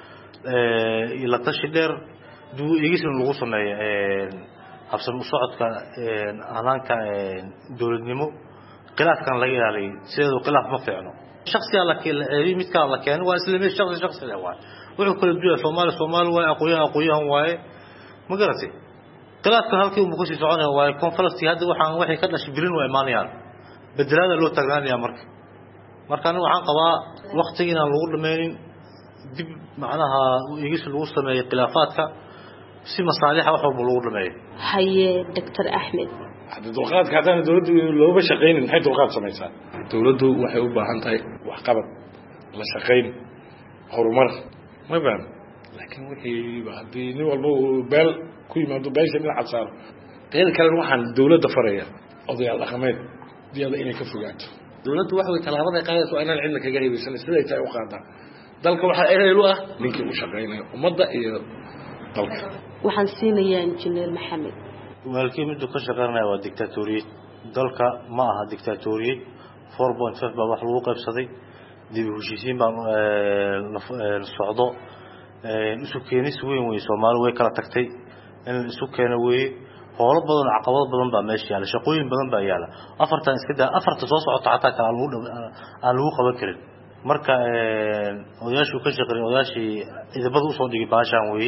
iyo la tashi dheer duu eegisna lagu sameeyo habsan u socodka hanaanka dowladnimo. khilaafkan laga ilaaliyo sidoo khilaaf ma fiicno. shakhsi la keenay mid kale la keenay waa isla mid shakhsi shakhsi la waa wuxuu kala duwan Soomaali Soomaali waa aqoon aqoon waaye, ma garatay. khilaafkan halkii uu ku sii soconay waa conference hadda waxaan wixii ka dhashay birin waa imaanayaan bedelada loo taagnaanaya marka. marka anigu waxaan qabaa waqtigiina lagu dhameynin dib macnaha eegis lagu sameeyo khilaafaadka si masaalixa wax walba lagu dhameeyo haye Doctor Axmed hadda dulqaadka hadaan dawladdu looba shaqeynin maxay dulqaad samaysaa dawladdu waxay u baahan tahay wax qabad la shaqeyn horumar ma baan laakiin wixii hadii nin walba beel ku yimaado beesha in la saaro teeda kale waxaan dawladda faraya odayaal dhaqameed diyada inay ka fogaato dawladdu waxa way talaabada qaadayso inaan cidna kaga heebaysan sida ay tahay u qaadaa dalka waxa ay u ah ninkii u shaqeynayo ummadda iyo dalka waxaan siinayaa Engineer Maxamed walkii mid ka shaqeynaya waa dictatoriyad dalka ma aha dictatoriyad four point five baa wax lagu qaybsaday dib u heshiisiin baan socdo isu keenis weyn way Soomaali way kala tagtay in isu keeno way howlo badan caqabado badan baa meesha yaala shaqooyin badan baa yaala afartan iska daa afarta soo socota xataa kala lagu aan lagu qaban karin marka odayaashu ka shaqeeyay odayaashii idabada u soo dhigay baashan way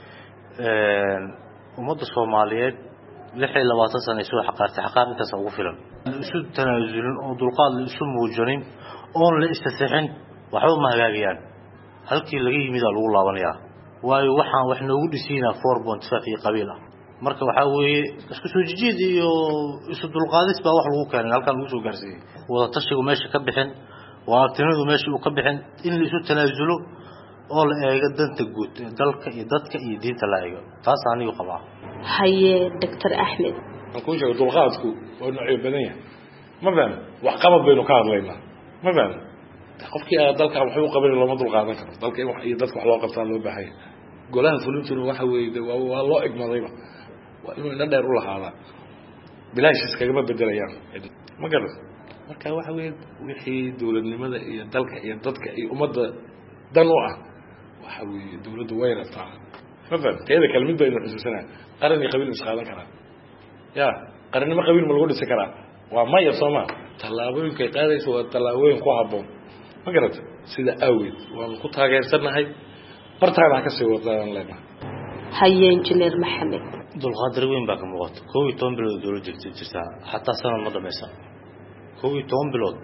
ummadda Soomaaliyeed lix iyo labaatan sano soo xaqaartay xaqaar intaas ugu filan isu tanaasulin oo dulqaad isu muujinin oo la istasixin waxba ma hagaagayaan halkii laga yimid lagu laabanayaa waayo waxaan wax noogu dhisiinaa four point five iyo qabiil ah marka waxa weeye isku soo jijeed iyo isu dulqaadis baa wax lagu keenay halkan lagu soo gaarsiiyay wada tashigu meesha ka bixin waqtigeedu meesha uu ka bixin in la isu tanaasulo oo la eego danta guud dalka iyo dadka iyo diinta la eego taas anigu qabaa haye Doctor Axmed ku sheego dulqaadku oo nooc badan yahay ma baan wax qabad baynu ka hadlaynaa ma baan qofkii dalka wax uu qaban lama dulqaadan karo dalka wax iyo dadka wax loo qabtaan loo baahay golaha fulintuna waxa weeye waa loo igmadayba waa inuu ina dheer u lahaada bilaash iskaga bedelayaan ma garan marka waxa weeye wixii dawladnimada iyo dalka iyo dadka iyo ummadda dan u ah waxa weeye dawladdu way rabtaa fafan teeda kalmid baynu xusuusanaa qaran iyo qabiil isqaadan karaa ya qaranimo qabiil ma lagu dhisi karaa waa maya Soomaa talaabooyinka qaadayso waa talaabooyin ku haboon ma garata sida awgeed waan ku taageersanahay bartaada ka sii wadaan leena haye Engineer Maxamed dulqaad weyn baa ka muuqata koob iyo toban bilood dawladda jirta xataa sanad ma dhamaysan koob iyo toban bilood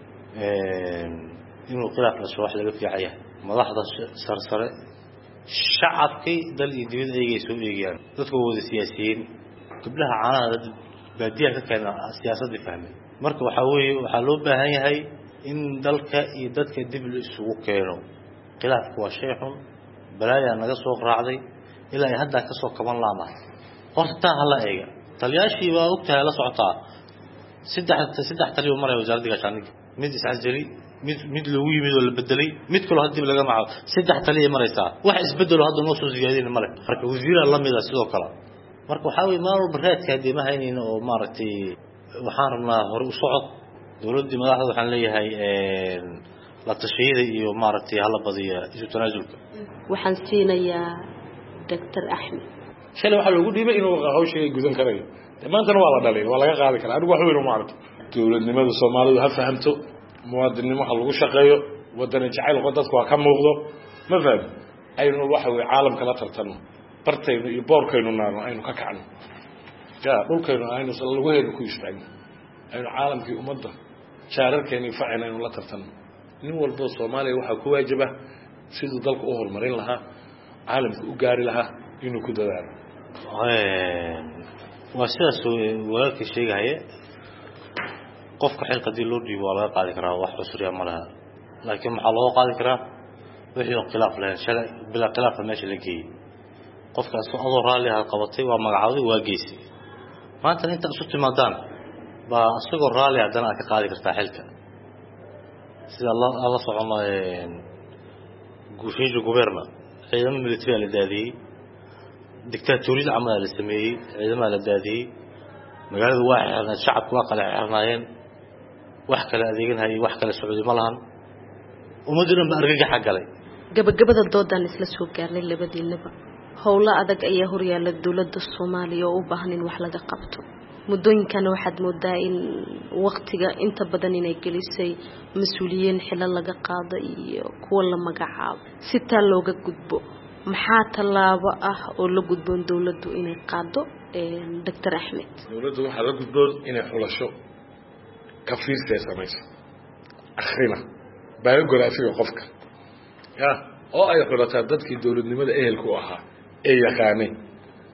ee inuu khilaaf la soo wax laga fiicaya madaxda sarsare shacabkii dal iyo dibad ay soo eegayaan dadku wada siyaasiyiin gabdhaha caanaha baadiyaha ka keena siyaasadda fahmay marka waxa weeye waxa loo baahan yahay in dalka iyo dadka dib loo isugu keeno khilaafku waa shay xun balaaya naga soo raacday ilaa ay hadda ka soo kaban laana horta hala eega taliyaashi waa ogtahay la socotaa saddex saddex taliyo maray wasaaradda gaashaandhigga mid iscajali mid mid lagu yimid oo la bedelay mid kale hadii laga maco saddex taliyo maraysa wax isbedelo hadda noo soo siyaadin male marka wasiirada la mid ah sidoo kale marka waxa weey maal barreedka hadii ma haynayno oo maaragtay waxaan rabnaa hore u socod dawladda madaxda waxaan leeyahay ee la tashiyada iyo maaragtay hala badiya isu tanaasulka waxaan siinayaa Doctor Axmed shalay waxa lagu dhiibay inuu hawshiga gudan karayo maantana waa la dhalay waa laga qaadi karaa anigu wax weyn uma arko dawladnimada Soomaalidu ha fahamto muwaadiniin waxa lagu shaqeeyo waddan jacayl oo dadku waa ka muuqdo ma faham aynu waxa weey caalamka la tartano bartayno iyo boorkaynu naano aynu ka kacno ja dhulkaynu aynu lagu heeyo ku istaagno aynu caalamkii ummadda shaararkeena faacina aynu la tartano nin walba Soomaaliya waxa ku waajiba sidoo dalka u horumarin lahaa caalamka u gaari lahaa inuu ku dadaalo ee waa sidaas walaalkii sheegaya qofka xilka dii loo dhiibo waa laga qaadi karaa wax cusriya ma laha laakiin waxa loo qaadi karaa wixii khilaaf leh shalay bila khilaaf meesha la geeyay qofkaas oo adoo raali ah qabatay waa magacawday waa geysay maanta inta isu timaadaan ba asagoo raali ah dana ka qaadi kartaa xilka sida Allah Allah subhanahu ee guushiga goberna ciidamada military la daadiyay dictatoriyad amal la sameeyay ciidamada la daadiyay magaalada waa shacabku waa kala xirnaayeen wax kala adeeganay wax kala socdo ma lahan umaduna ba argagax galay gabagabada doodan isla soo gaarnay labadiinaba howla adag ayaa horyaala dawladda Soomaaliya oo u baahan in wax laga qabto mudooyinkan waxaad moodaa in waqtiga inta badan inay gelisay mas'uuliyiin xilal laga qaado iyo kuwa la magacaabo si taa looga gudbo maxaa talaabo ah oo la gudboon dawladdu inay qaado Doctor Axmed dawladdu waxa la gudboon inay xulasho ka fiirsan samayso akhrina biography qofka ya oo ay xulataa dadkii dawladnimada ehelku ahaa ee yaqaanay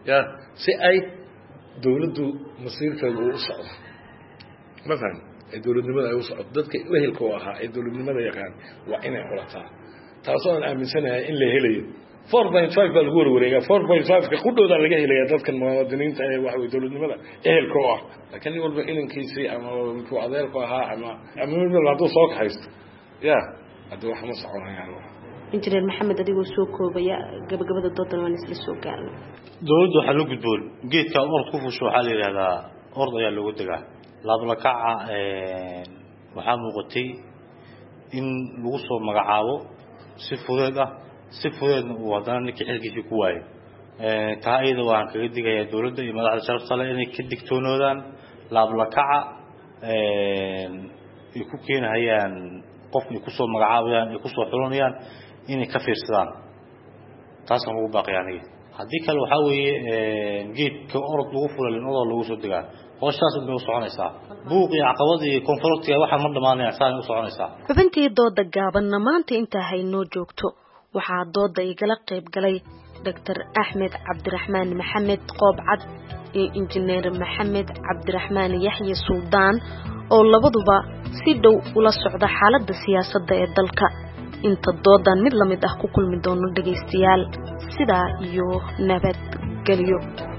ya si ay dawladdu masiirkeedu u socdo مثلا dawladnimada ay u socdo dadka wehelka oo ahaa ee dawladnimada yaqaan waa inay xulataa taasoo aan aaminsanahay in la helayo four point five baa lagu warwareegaa four point five ka qudhooda laga helaya dadkan muwaadiniinta ee waxa weeye dawladnimada ehelka oo ah laakiin nin walba ilinkiisii ama ku adeerku ahaa ama ama mid hadduu soo kaxaysto ya hadda wax ma soconayaan injineer maxamed adigoo soo koobaya gabagabada doodan waan isla soo gaarnay dawladdu waxa lagu gudboon geedka orod ku fusho waxa la yiraahdaa orod ayaa lagu dagaa laabla kaca ee waxa muuqatay in lagu soo magacaabo si fudeed ah si fudeedna uu wadana ninkii xilkiisa ku waayay ee taayada waan kaga digayaa dawladda iyo madaxda sharafta leh inay ka digtoonoodaan laabla kaca ee ay ku keenayaan qof ay ku soo magacaabayaan ay ku soo xulanayaan inay ka fiirsadaan taas aan ugu baaqayaanay haddii kale waxa weeye ee geedka orod lagu fulalin oo lagu soo digaa hoostaas u soconaysaa buuq iyo caqabad iyo konfliktiga waxa ma dhamaanayaan saan u soconaysaa xubintii dooda gaaban maanta inta haynoo joogto waxaa dooda igala qayb galay Doctor Ahmed Abdurrahman Maxamed Qoobcad iyo Engineer Maxamed Abdurrahman Yahya Suldaan oo labaduba si dhow ula socda xaaladda siyaasadda ee dalka inta doodan mid la mid ah ku kulmi doono dhageystayaal sidaa iyo nabad galiyo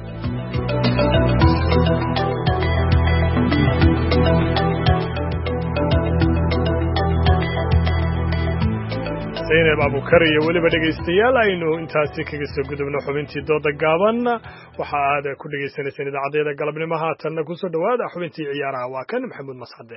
Zainab Abukar iyo waliba dhageystayaal aynu intaasi kaga soo gudubno xubintii dooda gaaban waxa aad ku dhageysanayseen idaacadda galabnimo haatan ku soo dhawaada xubintii ciyaaraha waa kan Maxamuud Masxade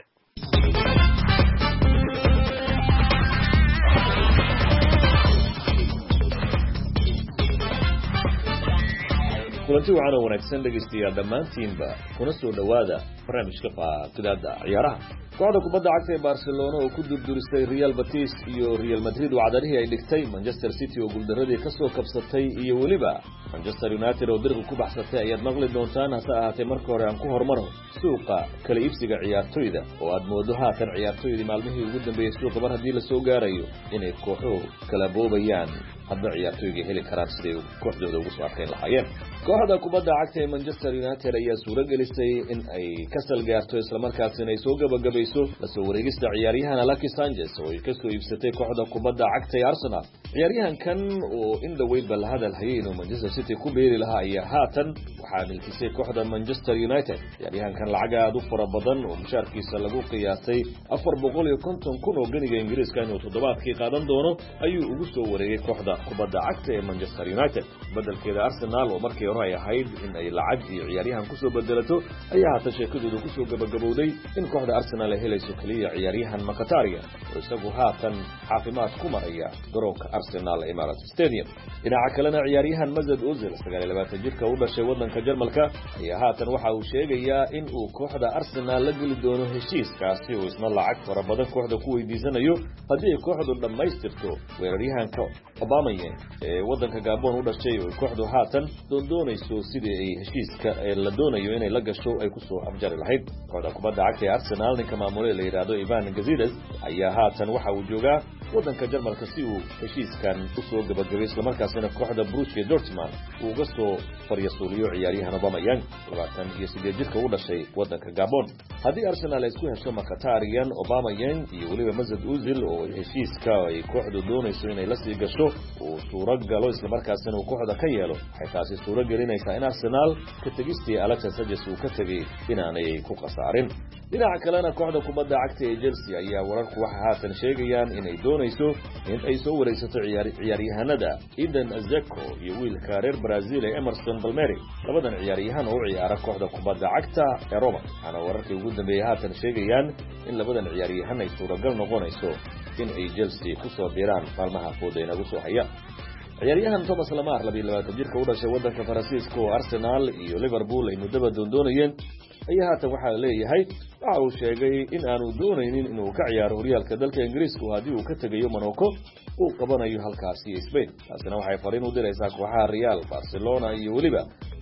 kulanti waxaan wanaagsan dhageystayaal dhammaantiinba kuna soo dhawaada barnaamijka faaqidada ciyaaraha kooxda kubadda cagta ee Barcelona oo ku durduristay Real Betis iyo Real Madrid oo cadarihii ay dhigtay Manchester City oo guuldaradii ka soo kabsatay iyo waliba Manchester United oo dirqi ku baxsatay ayaad maqli doontaan hase ahaatee marka hore aan ku hormaro suuqa kala iibsiga ciyaartoyda oo aad moodo haatan ciyaartoydii maalmihii ugu dambeeyay suuqa mar haddii la soo gaarayo inay kooxuhu kala boobayaan hadba ciyaartoyga heli karaan siday kooxdooda ugu soo arkayn lahaayeen kooxda kubadda cagta ee Manchester United ayaa suura gelisay in ay ka salgaarto isla markaasina ay soo gabagabayso la soo wareegista ciyaaryahan Alexis Sanchez oo ay ka soo iibsatay kooxda kubadda cagta ee Arsenal ciyaaryahankan oo in dhaweyd bal hadal hayay inuu Manchester City ku beeri lahaa ayaa haatan waxaa milkisay kooxda Manchester United ciyaaryahankan lacag aad u fara badan oo mushaarkiisa lagu qiyaasay afar boqol iyo konton kun oo ganiga Ingiriiska inuu toddobaadkii qaadan doono ayuu ugu soo wareegay kooxda kubadda cagta ee Manchester United badalkeeda Arsenal oo markii hore ay ahayd in ay lacag iyo ciyaaryahan ku soo bedelato ayaa hata sheekadooda ku soo gabagabowday in kooxda Arsenal ay helayso kaliya ciyaaryahan Mkhitaryan oo isagu haatan caafimaad ku maraya garoonka Arsenal Emirates Stadium dhinaca kalena ciyaaryahan Mesut Ozil sagaal iyo labaatan jirka u dhashay wadanka Jarmalka ayaa haatan waxa uu sheegayaa in uu kooxda Arsenal la geli doono heshiiskaasi oo isna lacag fara badan kooxda ku weydiisanayo haddii ay kooxdu dhammaystirto weeraryahanka Aubameyang ee wadanka Gabon u dhashay oo kooxdu haatan doonayso sidii ay heshiiska la doonayo inay la gasho ay ku soo afjari lahayd kooxda kubadda cagta ee Arsenal ninka maamulay la yiraahdo Ivan Gazidis ayaa haatan waxa uu joogaa wadanka Jarmalka si uu heshiiskan u soo gabagabay isla markaasina kooxda Borussia Dortmund uu uga soo faryasuuliyo ciyaaryahan Aubameyang labaatan iyo siddeed jirka u dhashay wadanka Gabon haddii Arsenal ay isku hesho Mkhitaryan Aubameyang iyo waliba Mesut Ozil oo heshiiska ay kooxdu doonayso inay la sii gasho uu suura galo isla markaasina uu kooxda ka yeelo waxay taasi suura gelinaysaa in Arsenal ka tagistii Alexis Sanchez uu ka tagay inaanay ku qasaarin dhinaca kalena kooxda kubadda cagta ee Chelsea ayaa wararku waxa haatan sheegayaan inay doonayso in ay soo wareysato ciyaaryahanada Eden Dzeko iyo wiilka reer Brazil ee Emerson Palmieri labadan ciyaaryahan oo u ciyaara kooxda kubadda cagta ee Roma ana wararkii ugu dambeeyay haatan sheegayaan in labadan ciyaaryahan ay suuragal noqonayso in ay Chelsea ku soo diraan maalmaha fooda inagu soo haya ciyaaryahan Thomas Lemar laba iyo labaatan jirka u dhashay wadanka Faransiiska oo Arsenal iyo Liverpool ay muddo doondoonayeen ayaa haatan waxa la leeyahay waxa uu sheegay in aanu doonaynin inuu ka ciyaaro horyaalka dalka Ingiriiska haddii uu ka tagayo Monaco uu qabanayo halkaasi Spain taasina waxay fariin u diraysaa kooxaha Real Barcelona iyo waliba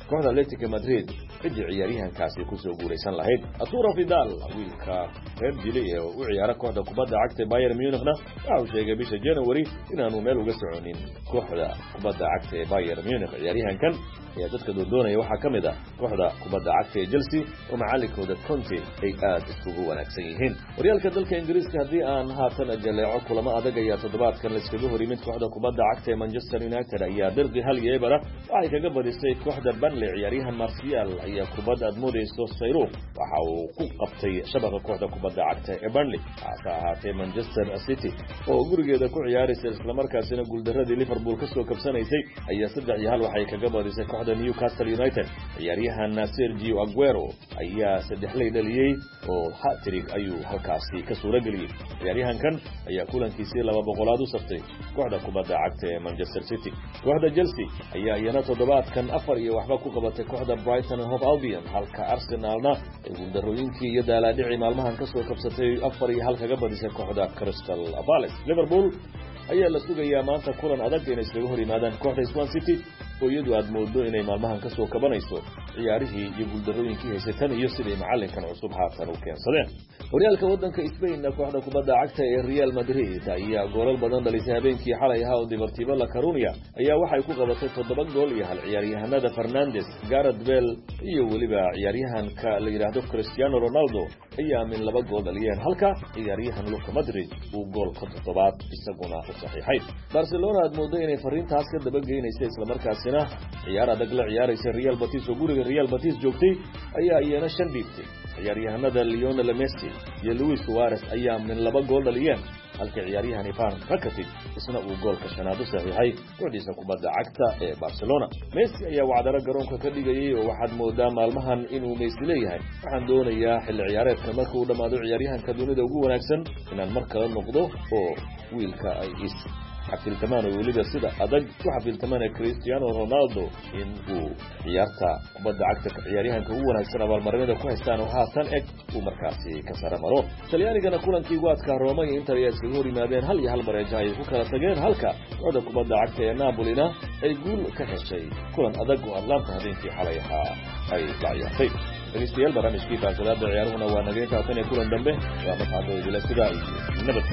kooxda Atletico Madrid cidii ciyaaryahankaasi ku soo guuleysan lahayd. Arturo Vidal wiilka reer Chile ee u ciyaara kooxda kubadda cagta Bayern Munich waxa uu sheegay bisha January inaanu meel uga soconin kooxda kubadda cagta ee Bayern Munich. ciyaaryahankan ayaa dadka doonaya waxa kamid ah kooxda kubadda cagta ee Chelsea oo macallinkooda Conte ay aad isugu wanaagsan yihiin. horyaalka dalka Ingiriiska hadii aan haatan jaleeco kulamo adag ayaa toddobaadkan la iskaga hor yimid kooxda kubadda cagta ee Manchester United ayaa derbi hal yeebara waxay kaga badisay kooxda Burnley. ciyaaryahan Martial ayaa kubadda admoodeyso Sayruuf waxa uu ku qabtay shabaqa kooxda kubadda cagta ee Burnley. hase ahaatee Manchester City oo gurigeeda ku ciyaaraysa isla markaasina guuldaradii Liverpool ka soo kabsanaysay ayaa saddex iyo hal waxay kaga badisay kooxda Newcastle United. ciyaaryahan Sergio Aguero ayaa saddex lay dhaliyay oo hat-trick ayuu halkaasi ka soo galiyay. ciyaaryahankan ayaa kulankiisii laba boqolaad u saftay kooxda kubadda cagta ee Manchester City. kooxda Chelsea ayaa iyana toddobaadkan afar iyo waxba ku qabatay kooxda Brighton and Hove Albion halka Arsenalna ay guuldarooyinkii iyo daalaadhicii maalmahan ka soo kabsatay afar iyo hal kaga badisay kooxda Crystal Palace. Liverpool ayaa la sugayaa maanta kulan adag inay iskaga hor yimaadaan kooxda Swansea City oo iyadu aad moodo inay maalmahan ka soo kabanayso ciyaarihii iyo guuldarooyinkii haysatan iyo sidii macallinkan cusub haatan u keensadeen. horyaalka waddanka Spain kooxda kubadda cagta ee Real Madrid ayaa goolal badan dhalisay habeenkii xalay ahaa oo Deportivo La Coruña ayaa waxay ku qabatay toddoba gool iyo hal. ciyaaryahanada Fernandes, Gareth Bale iyo waliba ciyaaryahanka la yiraahdo Cristiano Ronaldo ayaa min laba gool dhaliyeen halka ciyaaryahan Luka Modric uu goolka toddobaad isaguna u saxiixay. Barcelona aad moodo inay fariintaas ka daba geynayso isla markaasina ciyaar adag la ciyaaraysa Real Betis oo guriga Real Betis joogtay ayaa iyana shan dhiibtay. ciyaaryahanada Lionel Messi iyo Luis Suarez ayaa min laba gool dhaliyeen halka ciyaaryahan Ivan Rakitic isna uu goolka shanaad u saxiixay kooxdiisa kubadda cagta ee Barcelona. Messi ayaa wacdaro garoonka ka dhigayay oo waxaad moodaa maalmahan inuu Messi leeyahay waxaan doonayaa xilli ciyaareedka marka uu dhamaado ciyaaryahanka dunida ugu wanaagsan inaan mar kale noqdo oo wiilka ay is xafiltamaan oo weliba sida adag ku xafiltamaan Cristiano Ronaldo in uu ciyaarta kubadda cagta ciyaaryahanka ugu wanaagsan abaalmarinada ku haystaan oo haatan eg uu markaasi ka saramaro. Talyaanigana kulankii waadka Roma iyo Inter ayaa iskaga hor yimaadeen hal iyo hal bareejo ay ku kala tageen halka kooxda kubadda cagta ee Napoli-na ay guul ka heshay kulan adag oo Atlanta habeenkii xalay ahaa ay ciyaartay. dhegeystayaal barnaamijkii faaqadaada ciyaaruhuna waa naga intaa tan kulan dambe waa mas'aado idila sida nabad.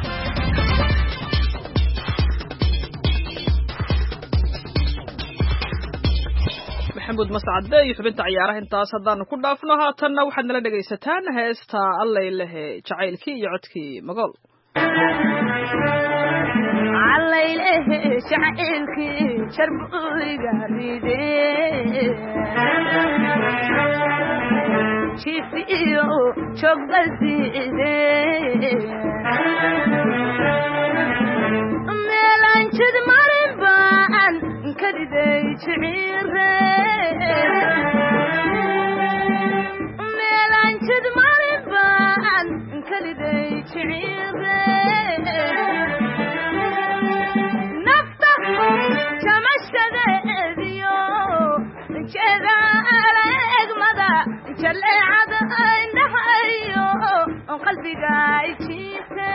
maxamuud mascade iyo xubinta ciyaaraha intaas haddaanu ku dhaafno haatanna waxaad nala dhegaysataan heesta allay lehe jacaylkii iyo codkii magool. allay lehe jacaylkii sharbuiga ride jifi iyo jogbasiide meelaan jid marin baan kadiday jiciire meelaan jid marin baan kadiday jiciire nafta jamashadeediyo jeeda alegmada jaleecada indhahayo qalbiga jiite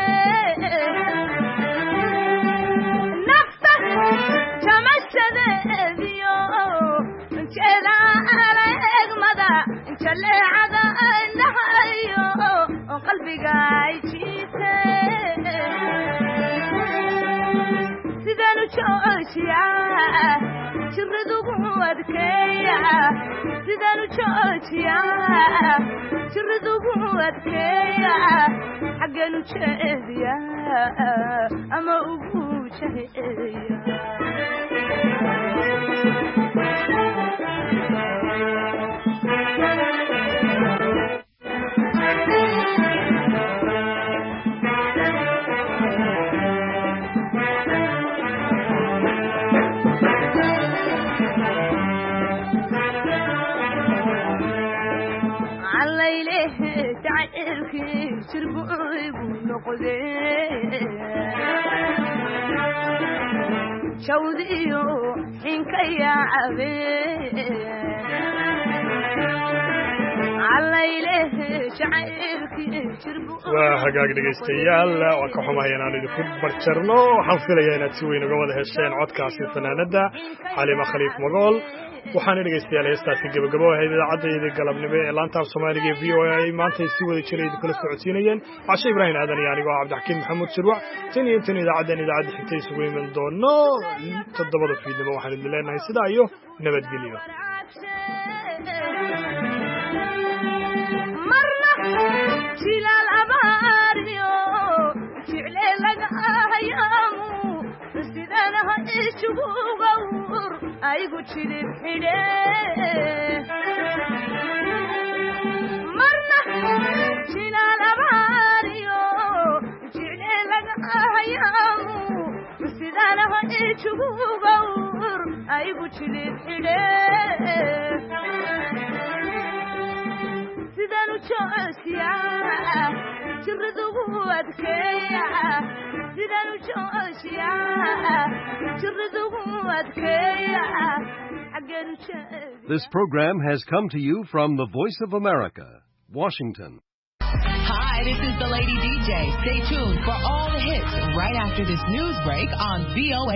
nafta jamashadeediyo jeeda alegmada jaleecada indhahayo qalbiga jiite sidanu joojiya jiradugu adkeeya sidanu joojiya jiradugu adkeeya xagganu jeediya ama ugu jeediya jawdiyo xinkaya cabe waa hagaag dhegaystayaal waan ka xumahay inaan idinku barjarno waxaan filayaa inaad si weyn uga wada hesheen codkaasi fanaanada xalima khaliif magool waxaana dhegaystayaal heestaasi gabagabo ahayd idaacaddeedii galabnimo ee laanta soomaaliga ee v o a maanta ay si wada jira idinkula socodsiinayeen cashe ibraahim aadan iyo anigoo cabdixakiin maxamuud shirwac tan iyo intan idaacaddan idaacadda xigta isugu iman doono toddobada fiidnimo waxaan idin leenahay sidaa iyo nabadgelyo jilaal abaariyo jicle laga ahayaamu sidanaha isugu gawr aygu jilib xidhe marna jilaal abaariyo jicle laga ahayaamu sidanaha isugu gawr aygu jilib xidhe sidanu joosiya jiradugu adkeeya sidanu joosiya jiradugu adkeeya xageenu jeed. This program has come to you from the Voice of America, Washington. Hi, this is the Lady D J. Stay tuned for all the hits right after this news break on V O A.